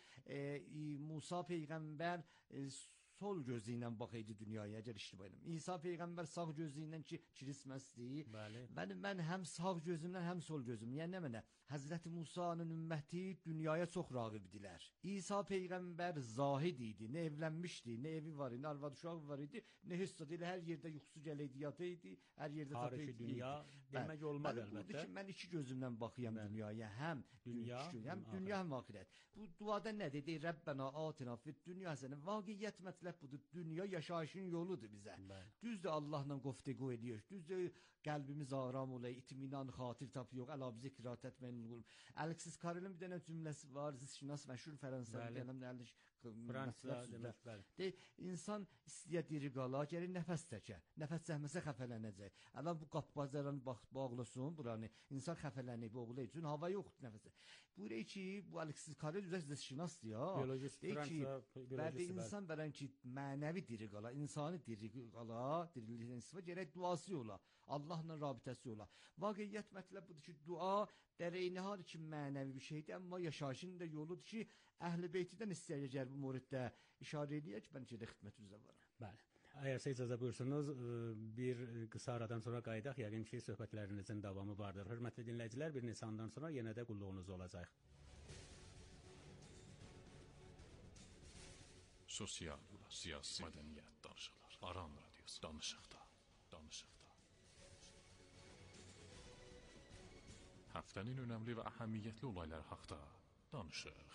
ki, Musa Peyğəmbər sol gözü ilə baxıydı dünyaya, əgər iştiba edim. İsa Peyğəmbər sağ gözü ilə ki, kirisməsdi. Mən həm sağ gözümdən, həm sol gözüm. Yəni nə mənə? Həzrəti Musa'nın ümməti dünyaya çox rağibdilər. İsa Peyğəmbər zahid idi, nə evlənmişdi, nə evi var idi, nə arvad uşağı var idi, nə hissat elə hər yerdə yuxusu gələydi, yataydı, hər yerdə tarixi dünya demək olmaz əlbəttə. Mən iki gözümdən baxıyam dünyaya, həm dünya, həm ahirət. Bu duada nə dedi? Rəbbənə atina fid-dünya həsənə. Vaqiyyət mətləb tərəf budur. Dünya yaşayışın yoludur bizə. Bəli. Düzdür Allahla qoftəqo edirik. Düzdür qəlbimiz aram olayı, itminan, xatir tapıyor. Əla zikrat etməyin qulub. Alex Carrel'in bir dənə cümləsi var. Zişnas məşhur Fransız dənəm Fransız demək, bəli. De insan istəyə diri qala, gəlir nəfəs çəkə. Nəfəs çəkməsə xəfələnəcək. Əvvəl bu qapbazarını bağlasın buranı. İnsan xəfələnib, boğulur. Çünki hava yoxdur nəfəsə. Bu ki, bu Alex Carrel zişnasdır ya. Biologist Fransa, bəli insan bələn ki, mənəvi diri qala, insani diri qala, diriliyin sıfır gərək duası ola. Allahla rabitəsi ola. Vaqiyyət mətləb budur ki, dua dəreyni ki, mənəvi bir şeydir, amma yaşayışın da yoludur ki, Əhl-i Beytidən istəyəcək bu moriddə işarə eləyək, mən ki, xidmətinizdə varam. Bəli. Əgər siz icazə buyursunuz, bir qısa aradan sonra qayıdaq, yəqin ki, söhbətlərinizin davamı vardır. Hörmətli dinləyicilər, bir neçədən sonra yenə də qulluğunuz olacaq. Sosial, siyasi, mədəniyyət danışılır. Aran radiosu danışıqda. Həftənin önəmli və əhəmiyyətli olaylar haqda danışıq.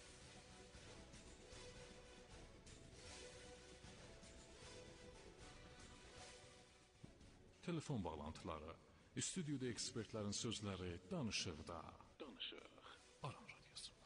Telefon bağlantıları, stüdyoda ekspertlərin sözləri danışıqda. Aran radiosunda.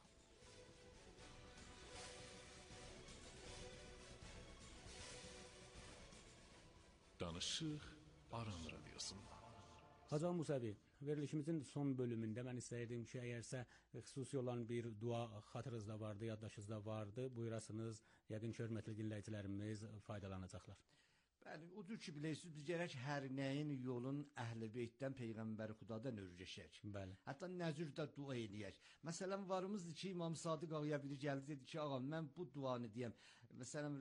Danışıq Aran radiosunda. Hacı Musavi, verilişimizin son bölümündə mən istəyirdim ki, əgərsə xüsusi olan bir dua xatırınızda vardı, yaddaşınızda vardı, buyurasınız, yəqin ki, hörmətli dinləyicilərimiz faydalanacaqlar. Bəli, odur ki, bilirsiniz, biz gərək hər nəyin yolun Əhl-i Beytdən, Peyğəmbər Xudadan örgəşək. Bəli. Hətta nəzürdə dua eləyək. Məsələn, varımızdır ki, İmam Sadiq ağaya biri gəldi, dedi ki, ağam, mən bu duanı deyəm. Məsələn,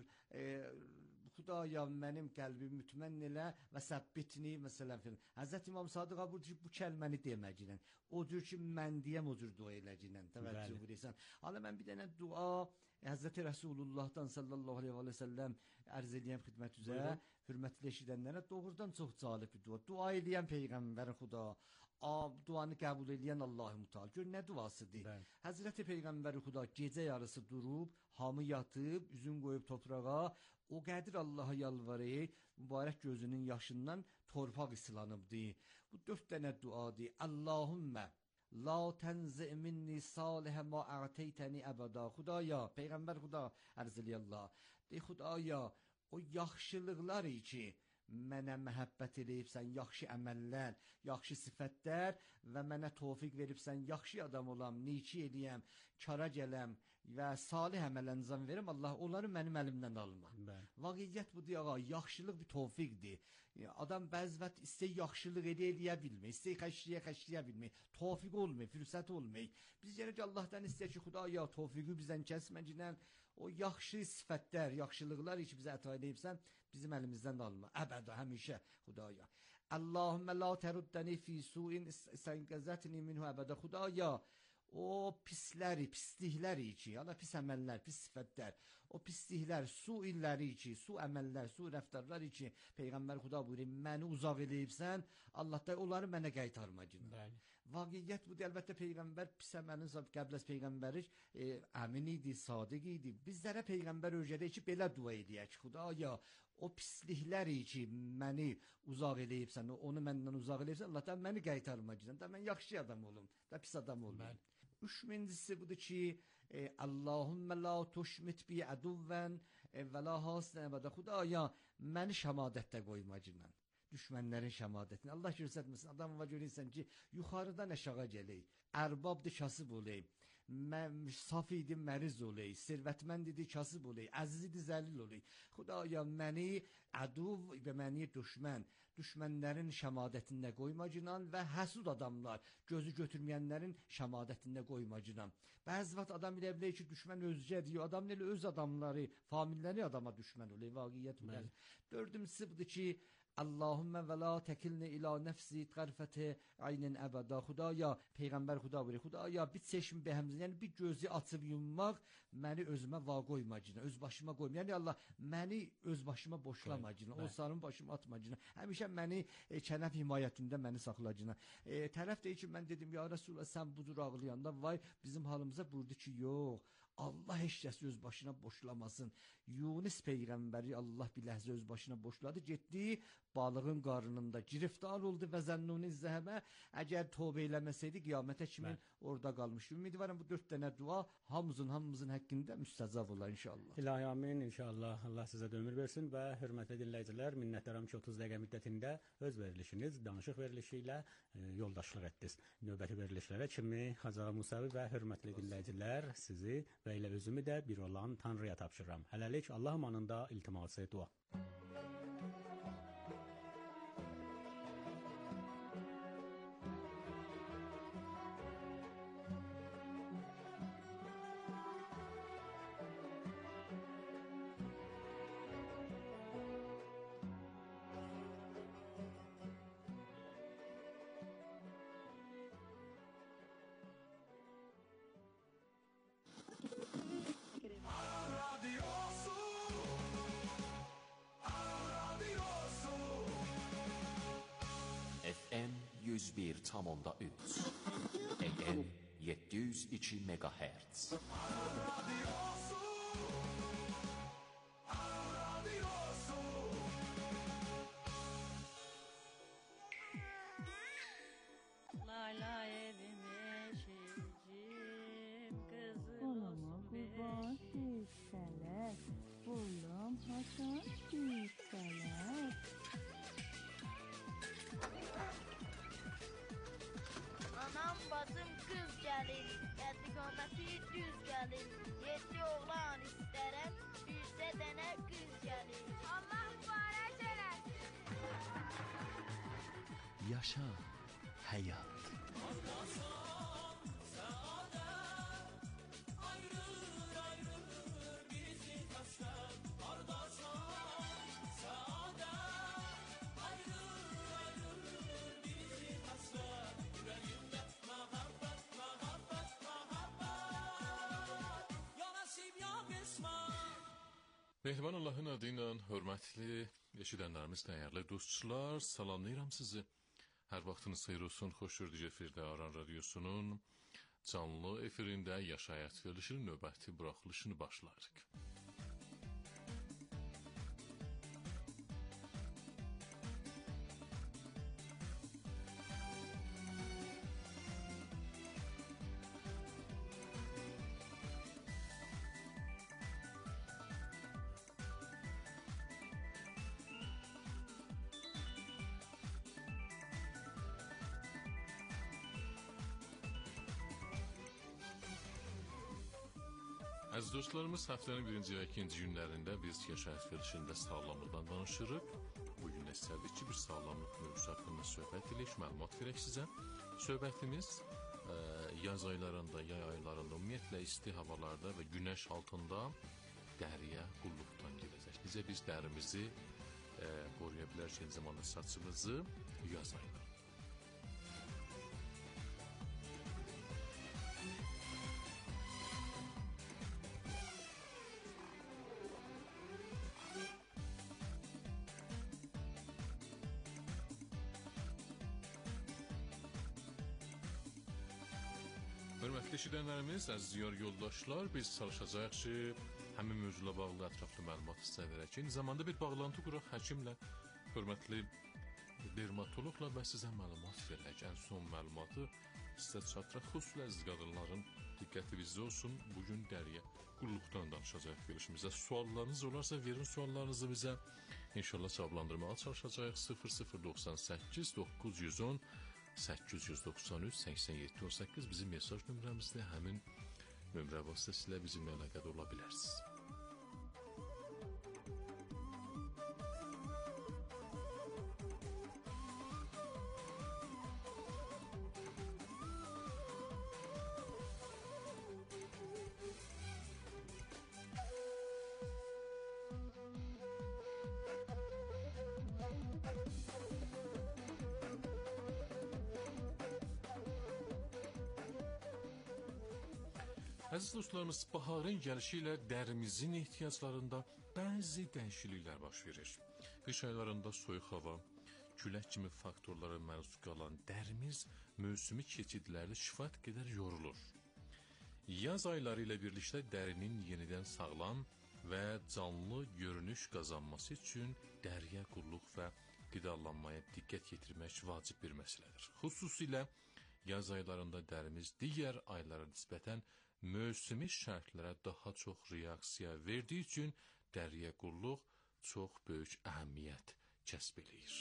Xudaya mənim qəlbimi mütmən elə və səbbitni, məsələn, filan. Həzrət İmam Sadiq ağabur ki, bu kəlməni deməklə. Odur ki, mən deyəm, odur dua eləklə. Təvəccüh buyursan. Hala mən bir dənə dua Həzrəti Rəsulullahdan sallallahu aleyhi və səlləm ərz edəyəm xidmət üzrə, hürmətli eşidənlərə doğrudan çox cəlib bir dua. Dua eləyən Peyğəmbər Xuda, duanı qəbul eləyən Allah-u Müteal. Gör nə duasıdır. Həzrəti Peyğəmbər Xuda gecə yarısı durub, hamı yatıb, üzün qoyub torpağa, o qədir Allaha yalvarır, mübarək gözünün yaşından torpaq ıslanıbdır. Bu 4 dənə duadır. Allahümmə la tenzi minni salih ma a'teyteni əbəda. Xudaya, Peyğəmbər Xuda ərz eləyəllah. De Xudaya, o yaxşılıqlar ki mənə məhəbbət eləyibsən, yaxşı əməllər, yaxşı sifətlər və mənə tofiq veribsən, yaxşı adam olam, neçi eləyəm, kara gələm və salih əməl əncam verim, Allah onları mənim əlimdən alma. Vaqiyyət budur, ağa, yaxşılıq bir tofiqdir. Adam bəzi vaxt istəy yaxşılıq eləyə bilmək, istəy xəşliyə bilmək, tofiq olmayıb, fürsət olmayıb. Biz gərək Allahdan istəyək ki, Xudaya tofiqi bizdən kəsməcilən, o yaxşı sifətlər, yaxşılıqlar ki bizə əta edibsən, bizim əlimizdən alma. Əbədə, həmişə Xudaya. Allahümmə la təruddəni fi suin istəngəzətini minhu əbədə. Xudaya, o pisləri, pislikləri ki, ya da pis əməllər, pis sifətlər, o pisliklər, su illəri ki, su əməllər, su rəftarlar ki, Peyğəmbər Xuda buyurur, məni uzaq eləyibsən, Allah da onları mənə qaytarmacın. Vaqiyyət budur, əlbəttə Peyğəmbər pis əməlin qəbləs Peyğəmbərik əmin idi, sadiq idi. Bizlərə Peyğəmbər öyrədək ki, belə dua eləyək. Xudaya, o pislikləri ki, məni uzaq eləyibsən, onu məndən uzaq eləyibsən, Allah da məni qaytarmacın. Da mən yaxşı adam olum, da pis adam olum. Üçüncüsü budur ki, Allahümmə la tuşmit bi əduvvən və la hasinə əbədə. Xudaya, məni şəmadətdə qoymacınla. Düşmənlərin şəmadətini. Allah göstərməsin. Adam var görürsən ki, yuxarıdan aşağı gələk. Ərbabdır, kasıb olay. Saf idi, məriz olay. Sirvətmənd idi, kasıb olay. Əziz idi, zəlil olay. Xudaya, məni əduv və məni düşmən. Düşmənlərin şəmadətində qoymacınan və həsud adamlar, gözü götürməyənlərin şəmadətində qoymacınan. Bəzi vaxt adam elə bilir ki, düşmən özcə deyir. Adam elə öz adamları, familləri adama düşmən olay. Vaqiyyət bu. Dördüncüsü budur ki, Allahümmə və la təkilni ilə nəfsi tərfəti aynin əbəda. Xudaya, Peyğəmbər Xuda buyuruyor. Xudaya, bir çeşmi bəhəmzin, yəni bir gözü açıb yummaq, məni özümə va qoymacına, öz başıma qoyma. Yəni Allah, məni öz başıma boşlamacına, o sarın başıma atmacına. Həmişə məni kənəf himayətində məni saxlacına. Tərəf deyir ki, mən dedim, ya Resulullah, sən budur ağlayanda, vay, bizim halımıza burdu ki, yox. Allah heç kəsi öz başına boşlamasın. Yunus peyğəmbəri Allah bir ləhzə öz başına boşladı, getdi balığın qarnında giriftar oldu və zənnuni zəhəbə. Əgər tövbə eləməsəydi qiyamətə kimi orada qalmışdı. Ümidvaram bu 4 dənə dua hamımızın haqqında müstəcab olar inşallah. İlahi amin inşallah. Allah sizə də ömür versin və hörmətli dinləyicilər, minnətdaram ki 30 dəqiqə müddətində öz verilişiniz, danışıq verilişi ilə yoldaşlıq etdiniz. Növbəti verilişlərə kimi Hacı Ağa Musavi və hörmətli dinləyicilər, sizi və elə özümü də bir olan Tanrıya tapşırıram. Hələlik Allah amanında iltiması dua. FM 101,3 AM 702 MHz Lala evime şişim kızım olsun kurban çiçeler bulam hasan çiçeler. Anam bacım kız gəlir, qəddiqaməti düz gəlir. 7 oğlan istərəm, bircə dənə qız gəlir. Allah mübarək eləsin. Yaşa həyat. Mehriban Allahın adı ilə hörmətli eşidənlərimiz, dəyərli dostçular, salamlayıram sizi. Hər vaxtınız xeyir olsun, xoş gördük efirdə Aran Radiosunun canlı efirində Yaşa Həyat verilişinin növbəti buraxılışını başlayırıq. Əziz dostlarımız, həftənin birinci və ikinci günlərində biz Yaşa Həyat verilişində sağlamlıqdan danışırıq. Bugün istədik ki, bir sağlamlıq mövzusu haqqında söhbət edirik, məlumat verək sizə. Söhbətimiz yaz aylarında, yay aylarında, ümumiyyətlə isti havalarda və günəş altında dəriyə qulluqdan gedəcək. Necə biz dərimizi qoruya bilərik, eyni zamanda saçımızı yaz aylarında. Hörmətli eşidənlərimiz, əziz yoldaşlar, biz çalışacağıq ki, həmin mövzuyla bağlı ətraflı məlumat sizə verək. Eyni zamanda bir bağlantı quraq həkimlə, hörmətli dermatoloqla və sizə məlumat verək. Ən son məlumatı sizə çatdıraq. Xüsusilə əziz qadınların diqqəti bizdə olsun. Bugün dəriyə qulluqdan danışacağıq verilişimizə. Suallarınız olarsa verin suallarınızı bizə. İnşallah cavablandırmağa çalışacağıq. 0098 910 893 87 18 bizim mesaj nömrəmizdə, həmin nömrə vasitəsilə bizimlə əlaqədə ola bilərsiniz. Əziz dostlarımız, baharın gəlişi ilə dərimizin ehtiyaclarında bəzi dəyişikliklər baş verir. Qış aylarında soyuq hava, külək kimi faktorlara məruz qalan dərimiz mövsümi keçidlərdə kifayət qədər yorulur. Yaz ayları ilə birlikdə dərinin yenidən sağlam və canlı görünüş qazanması üçün dəriyə qulluq və qidalanmaya diqqət yetirmək vacib bir məsələdir. Xüsusilə yaz aylarında dərimiz digər aylara nisbətən mövsümi şərtlərə daha çox reaksiya verdiyi üçün dəriyə qulluq çox böyük əhəmiyyət kəsb edir.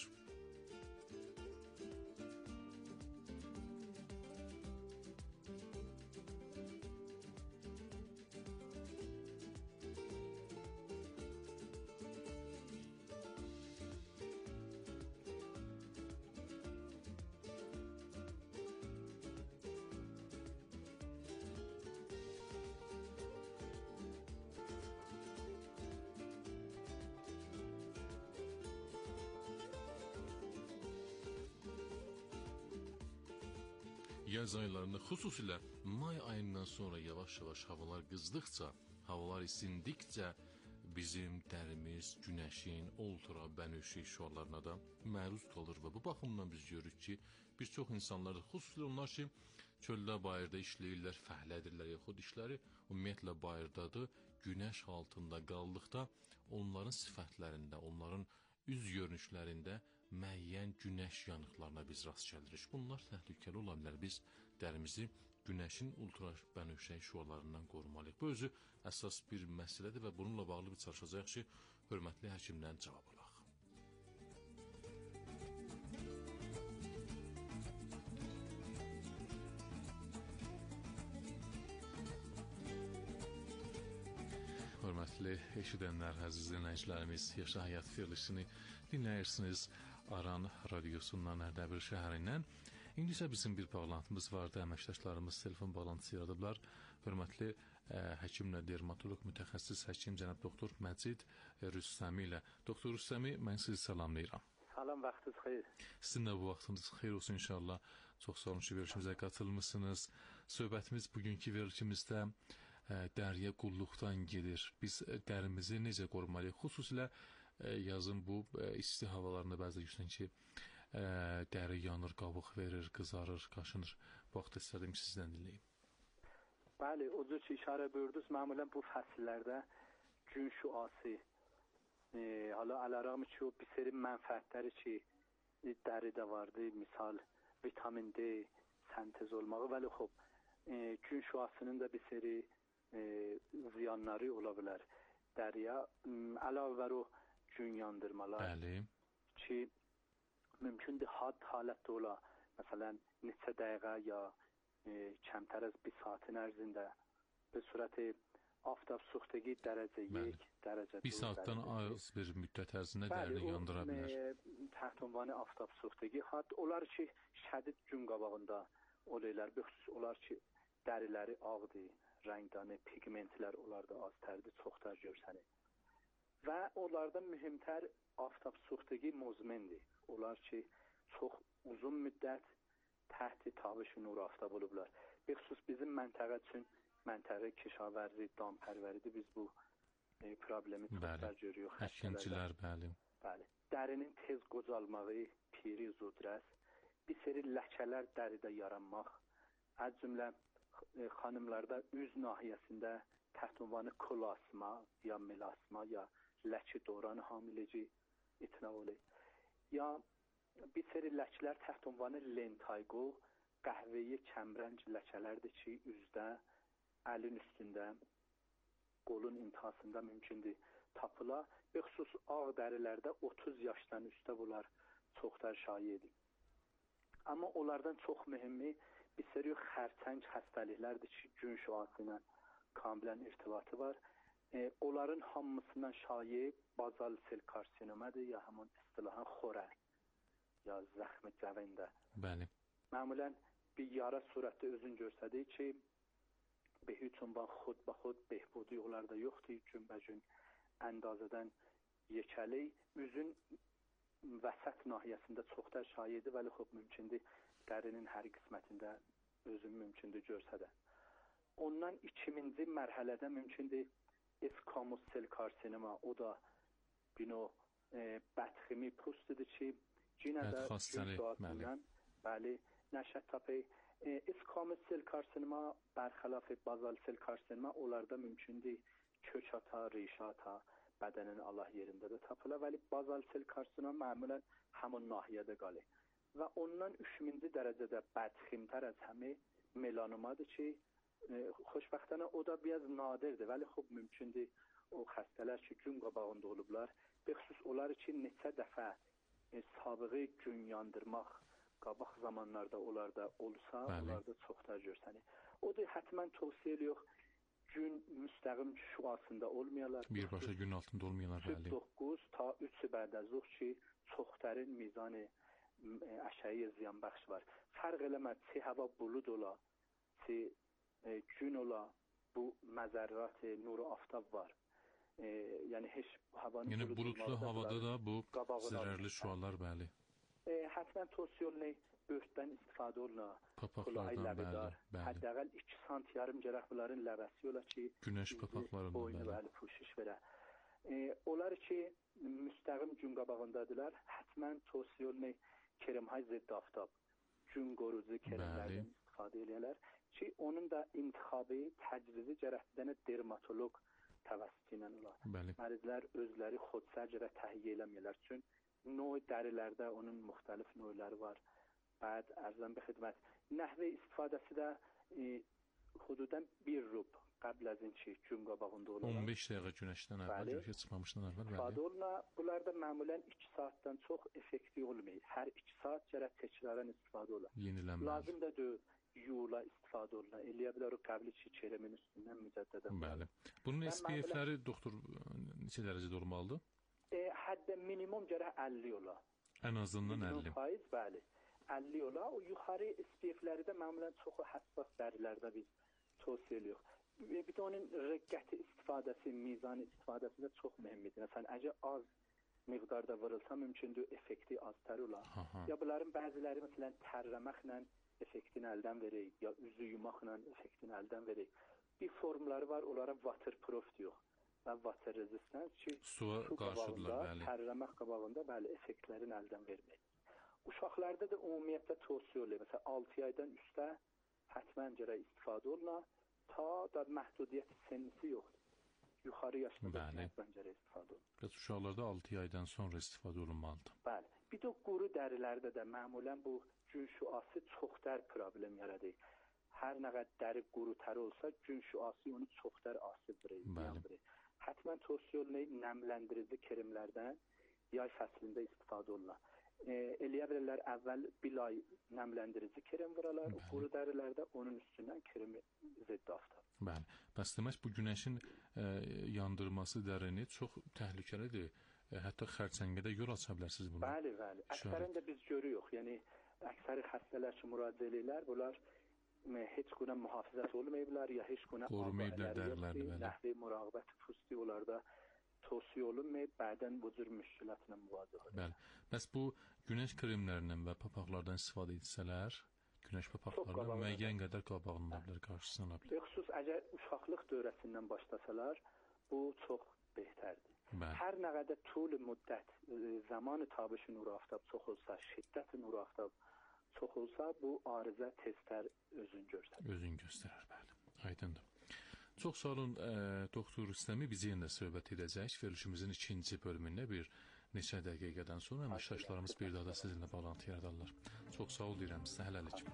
Yaz aylarında, xüsusilə may ayından sonra yavaş-yavaş havalar qızdıqca, havalar isindikcə bizim dərimiz günəşin ultra bənövşəyi şüalarına da məruz qalır və bu baxımdan biz görürük ki, bir çox insanlar, xüsusilə onlar ki, çöldə, bayırda işləyirlər, fəhlədirlər, yaxud işləri ümumiyyətlə bayırdadır, günəş altında qaldıqda onların sifətlərində, onların üz görünüşlərində müəyyən günəş yanıqlarına biz rast gəlirik. Bunlar təhlükəli ola bilər. Biz dərimizi günəşin ultra bənövşəyi şüalarından qorumalıyıq. Bu özü əsas bir məsələdir və bununla bağlı bir çalışacağıq ki, hörmətli həkimdən cavab alaq. Hörmətli eşidənlər, əziz dinləyicilərimiz, Yaşa Həyat verilişini dinləyirsiniz Aran radiosundan Ərdəbil şəhərindən. İndi isə bizim bir bağlantımız vardı, əməkdaşlarımız telefon bağlantısı yaradıblar. Hörmətli həkimlə, dermatoloq, mütəxəssis həkim cənab doktor Məcid Rüstəmi ilə. Doktor Rüstəmi, mən sizi salamlayıram. Salam, vaxtınız xeyir. Sizin də bu vaxtınız xeyir olsun inşallah. Çox sağ olun ki, verilişimizə qatılmışsınız. Söhbətimiz bugünkü verilişimizdə dəriyə qulluqdan gedir. Biz dərimizi necə qorumalıyıq? Xüsusilə yazın bu isti havalarında bəzi görürsən ki, dəri yanır, qabıq verir, qızarır, qaşınır. Bu vaxt istədim sizdən dinləyim. Bəli, o cür ki, işarə buyurdunuz, məmulən bu fəsillərdə gün şüası, hala ələrəmi ki, o bir seri mənfəətləri ki, dəridə vardı, misal vitamin D sentez olmağı, vəli xub, gün şüasının da bir seri ziyanları ola bilər. Dəriyə əlavə bər o gün yandırmalar ki, mümkündür had halətdə ola, məsələn, neçə dəqiqə ya kəmtər az bir saatin ərzində bir surəti aftab suxtəgi dərəcə 1, dərəcə 2. Bir saatdan az bir müddət ərzində dərini yandıra bilər. Təht ünvanı aftab suxtəgi had olar ki, şədid gün qabağında olaylar, bəxüsus olar ki, dəriləri ağdır, rəngdanı, pigmentlər onlarda az tərdir, çox tər görsənir. Və onlarda mühümtər aftab suxtəgi muzmendir. Onlar ki, çox uzun müddət təhti tabiş nur aftab olublar. Bəxüsus bizim məntəqə üçün məntəqə kişavərzi, dampərvəridir. Biz bu problemi çox tər görüyoruz. Həkincilər, bəli. Bəli. Dərinin tez qocalmağı, piri zudrəs, bir seri ləkələr dəridə yaranmaq, az cümlə xanımlarda üz nahiyəsində təht ünvanı kolasma ya melasma ya ləkə dövran hamiləci itina olur. Ya bir seri ləklər təht ünvanı lentayqo, qəhvəyi kəmrənc ləkələrdir ki, üzdə, əlin üstündə, qolun intihasında mümkündür tapıla. Bəxüsus ağ dərilərdə 30 yaşdan üstə bunlar çoxlar şayiədir. Amma onlardan çox mühümmi bir seri xərçəng xəstəliklərdir ki, gün şüası ilə kamilən irtibatı var. Onların hamısından şayi bazal sel karsinomadır ya həmin istilahan xorə ya zəxmi cəvəndə. Bəli. Məmulən bir yara surətdə özün göstədir ki, behüç ünvan xud ba xud behbudi onlarda yoxdur. Günbəcün əndazədən yekəli, üzün vəsət nahiyəsində çoxlar şayidir, vəli xub mümkündür dərinin hər qismətində özün mümkündür görsədə. Ondan 2000-ci mərhələdə mümkündür eskamos sel karsinoma, o da bino bədximi pustidir ki, cinə də gün şüasından bəli, nəşət tapı اسکامل سل کارسینما برخلاف bazal sel karsinoma onlarda mümkündür kök ata, riş ata bədənin Allah yerində də tapıla, vəli bazal sel karsinoma məmulən həmin nahiyədə qalır. Və ondan 3000-ci dərəcədə bədximtər az həmi melanomadır ki, xoşbəxtənə o da biraz nadirdir, vəli xub mümkündür o xəstələr ki, gün qabağında olublar, bəxüsus onlar üçün neçə dəfə sabığı gün yandırmaq qabaq zamanlarda onlarda olsa, onlarda çox da görsənir. O da həttəmən tövsiyə yox, gün müstəqim şüasında olmayalar. Birbaşa gün altında olmayanlar, bəli. 9 ta 3 bərdəzuq ki, çox dərin mizanı əşəyi ziyanbəxş var. Fərq eləməz, çi hava bulud ola, çi gün ola, bu məzərrat nuru aftab var. Yəni heç havanın buludlu havada da bu zərərli şüalar, bəli. Həttəmən tövsiyə olunur, börtdən istifadə olunur. Papaqlardan, bəli. Həddəqəl 2 sant yarım gərək bunların ləbəsi ola ki, günəş papaqlarından, bəli, puşiş verə. Onlar ki, müstəqim gün qabağındadılar, həttəmən tövsiyə olunur, kremhay zidd aftab, gün qorucu kremlərdən istifadə edirlər ki, onun da intixabı, təcrizi cərəhdənə dermatolog təvəssütü ilə olar. Mərizlər özləri xodsər cərə təhiyyə eləmirlər. Çünki növ dərilərdə onun müxtəlif növləri var. Bəd, ərzən bir xidmət. Nəhvə istifadəsi də xududən 1 rub qəbl əzin ki, gün qabağında olur. 15 dəqiqə günəşdən əvvəl, güneşə çıxmamışdan əvvəl, istifadə olunur. Bunlarda məmulən 2 saatdan çox effektiv olmayır. Hər 2 saat cərə təkrarən istifadə olur. Yenilənməli. Lazım da deyil. Yula istifadə olunur. Eləyə bilər o qəbli ki, keremin üstündən mücəddədən. Bəli. Bunun SPF-ləri doktor neçə dərəcədə olmalıdır? Həddə minimum gərək 50 ola. Ən azından 50. %50, bəli. 50 ola. O yuxarı SPF-ləri də məmulən çoxu həssas dərilərdə biz tövsiyə edirik. Bir də onun rəqqəti istifadəsi, mizanı istifadəsi də çox mühümdür. Məsələn, əgər az miqdarda vurulsa mümkündür effekti aztər ola. Ya bunların bəziləri məsələn tərləməklə effektini əldən verir, ya üzü yumaqla effektini əldən verir. Bir formları var, onlara waterproof diyor. Və water resistance ki, su qarşıdırlar, bəli. Tərləmək qabağında, bəli, effektlərin əldən vermək. Uşaqlarda da ümumiyyətlə tövsiyə olunur. Məsələn, 6 aydan üstə həttəmən gərək istifadə olunur. Ta da məhdudiyyət sennisi yoxdur. Yuxarı yaşda da həttəmən gərək istifadə olunur. Bəs uşaqlarda 6 aydan sonra istifadə olunmalıdır. Bəli. Bir də quru dərilərdə də məmulən bu gün şüası çox dər problem yaradır. Hər nə qədər dəri quru tər olsa, gün şüası onu çox dər asib verir. Həttəmən tövsiyə olunur, nəmləndirici kremlərdən yay fəslində istifadə olunur. Eləyə bilirlər əvvəl bir ay nəmləndirici krem vuralar, quru dərilərdə onun üstündən kremi zidd aftab. Bəli. Bəs demək bu günəşin yandırması dərini çox təhlükəlidir. Hətta xərçəngədə yol aça bilərsiniz bunu. Bəli, bəli. Əksərində biz görürük. Yəni əksəri xəstələr ki, müraciət edirlər, bunlar heç günə mühafizət olmayıblar ya heç günə qorumayıblar dərilərini, bəli. Nəhvi muraqibət pusti onlarda tövsiyə olunmayıb, bədən bu cür müşkülatla müvaziə olur. Bəli. Bəs bu günəş kremlərindən və papaqlardan istifadə etsələr, günəş papaqlarından müəyyən qədər qabağını alır, qarşısını alır. Xüsus əgər uşaqlıq dövrəsindən başlasalar, bu çox betərdir. Hər nə qədər tül müddət zamanı tabişi nur aftab çox olsa, şiddəti nur aftab çox olsa, bu arıza teztər özün göstərir. Özün göstərir, bəli. Aydındır. Çox sağ olun, doktor Rüstəmi bizi yenə söhbət edəcək. Verilişimizin 2-ci bölümündə bir neçə dəqiqədən sonra əməkdaşlarımız bir daha da sizinlə bağlantı yaradarlar. Çox sağ ol deyirəm sizə, hələlik.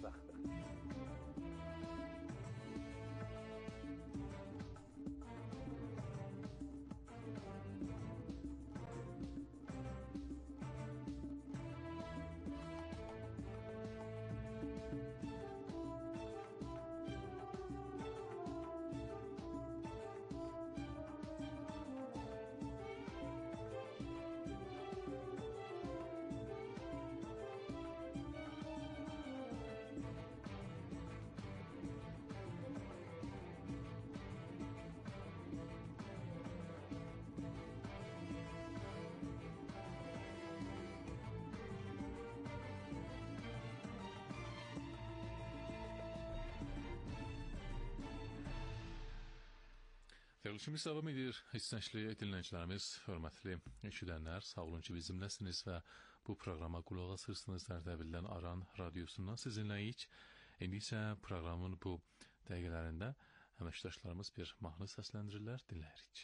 Verilişimiz davam edir. İstənçli dinləyicilərimiz, hörmətli eşidənlər, sağ olun ki bizimləsiniz və bu proqrama qulaq asırsınız. Ərdəbildən Aran radiosundan sizinləyik. İndi isə proqramın bu dəqiqələrində əməkdaşlarımız bir mahnı səsləndirirlər, dinləyirik.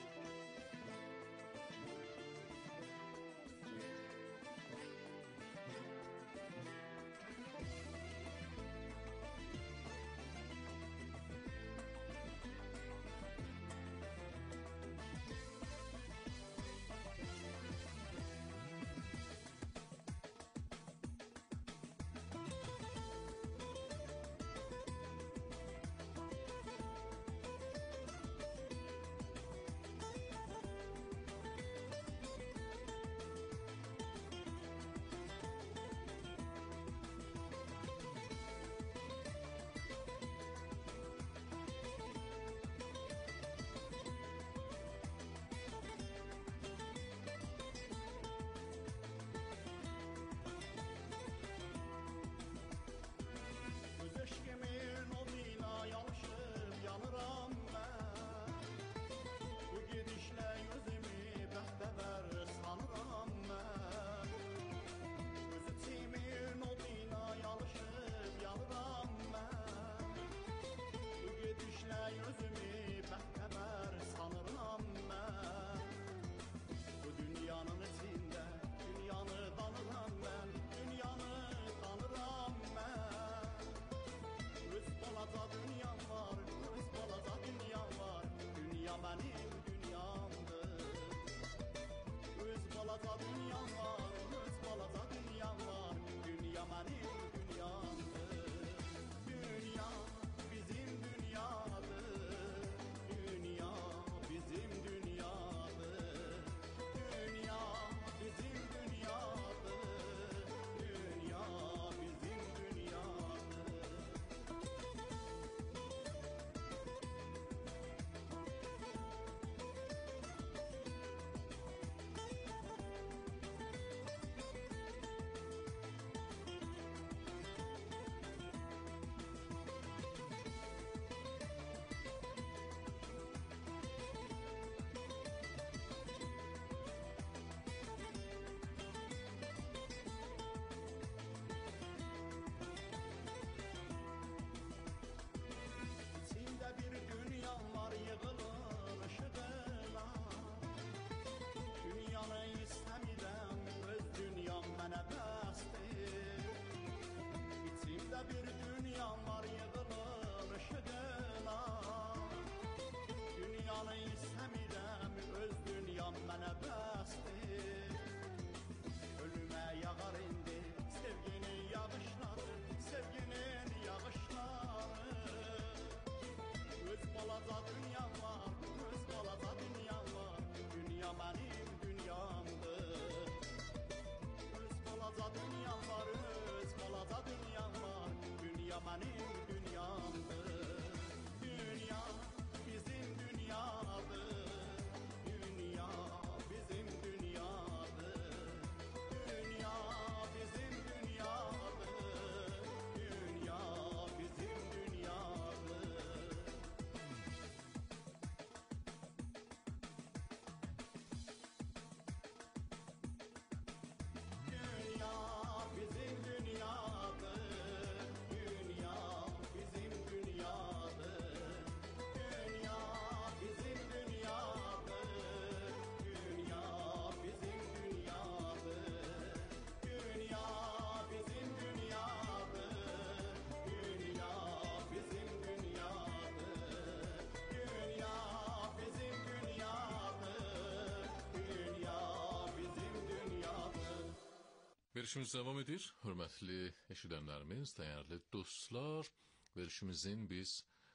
Verişimiz devam edir. Hörmətli eşidənlərimiz, dəyərli dostlar, verişimizin biz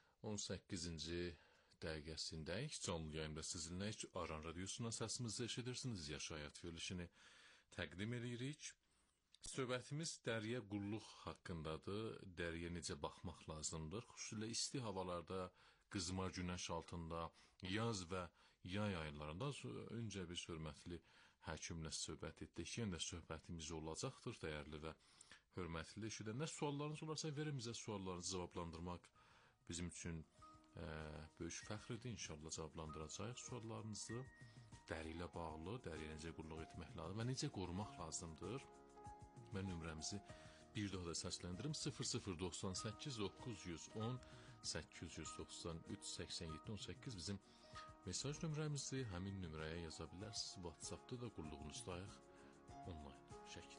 18-ci dəqiqəsindəyik. Canlı yayında sizinləyik. Aran Radiosu'na səsimizi eşidirsiniz. Yaşa həyat verilişini təqdim edirik. Söhbətimiz dəriyə qulluq haqqındadır. Dəriyə necə baxmaq lazımdır? Xüsusilə isti havalarda, qızmar günəş altında, yaz və yay aylarında öncə bir hörmətli həkimlə söhbət etdik. Yenə də söhbətimiz olacaqdır, dəyərli və hörmətli eşidənlər. Suallarınız olarsa verin bizə, suallarınızı cavablandırmaq bizim üçün böyük fəxridir. İnşallah cavablandıracağıq suallarınızı. Dəri ilə bağlı, dəriyə necə qulluq etmək lazım və necə qorumaq lazımdır. Mən nömrəmizi Bir daha da səsləndirim 0098 910 893 87 18 bizim mesaj nömrəmizdir. Həmin nömrəyə yaza bilərsiniz. WhatsApp-da da qulluğunuzdayıq onlayn şəkildə.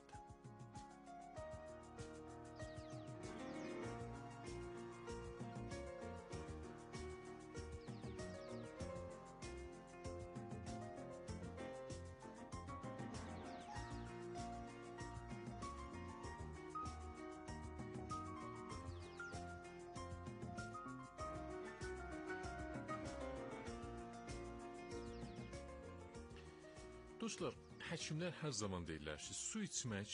Dostlar, həkimlər hər zaman deyirlər ki, su içmək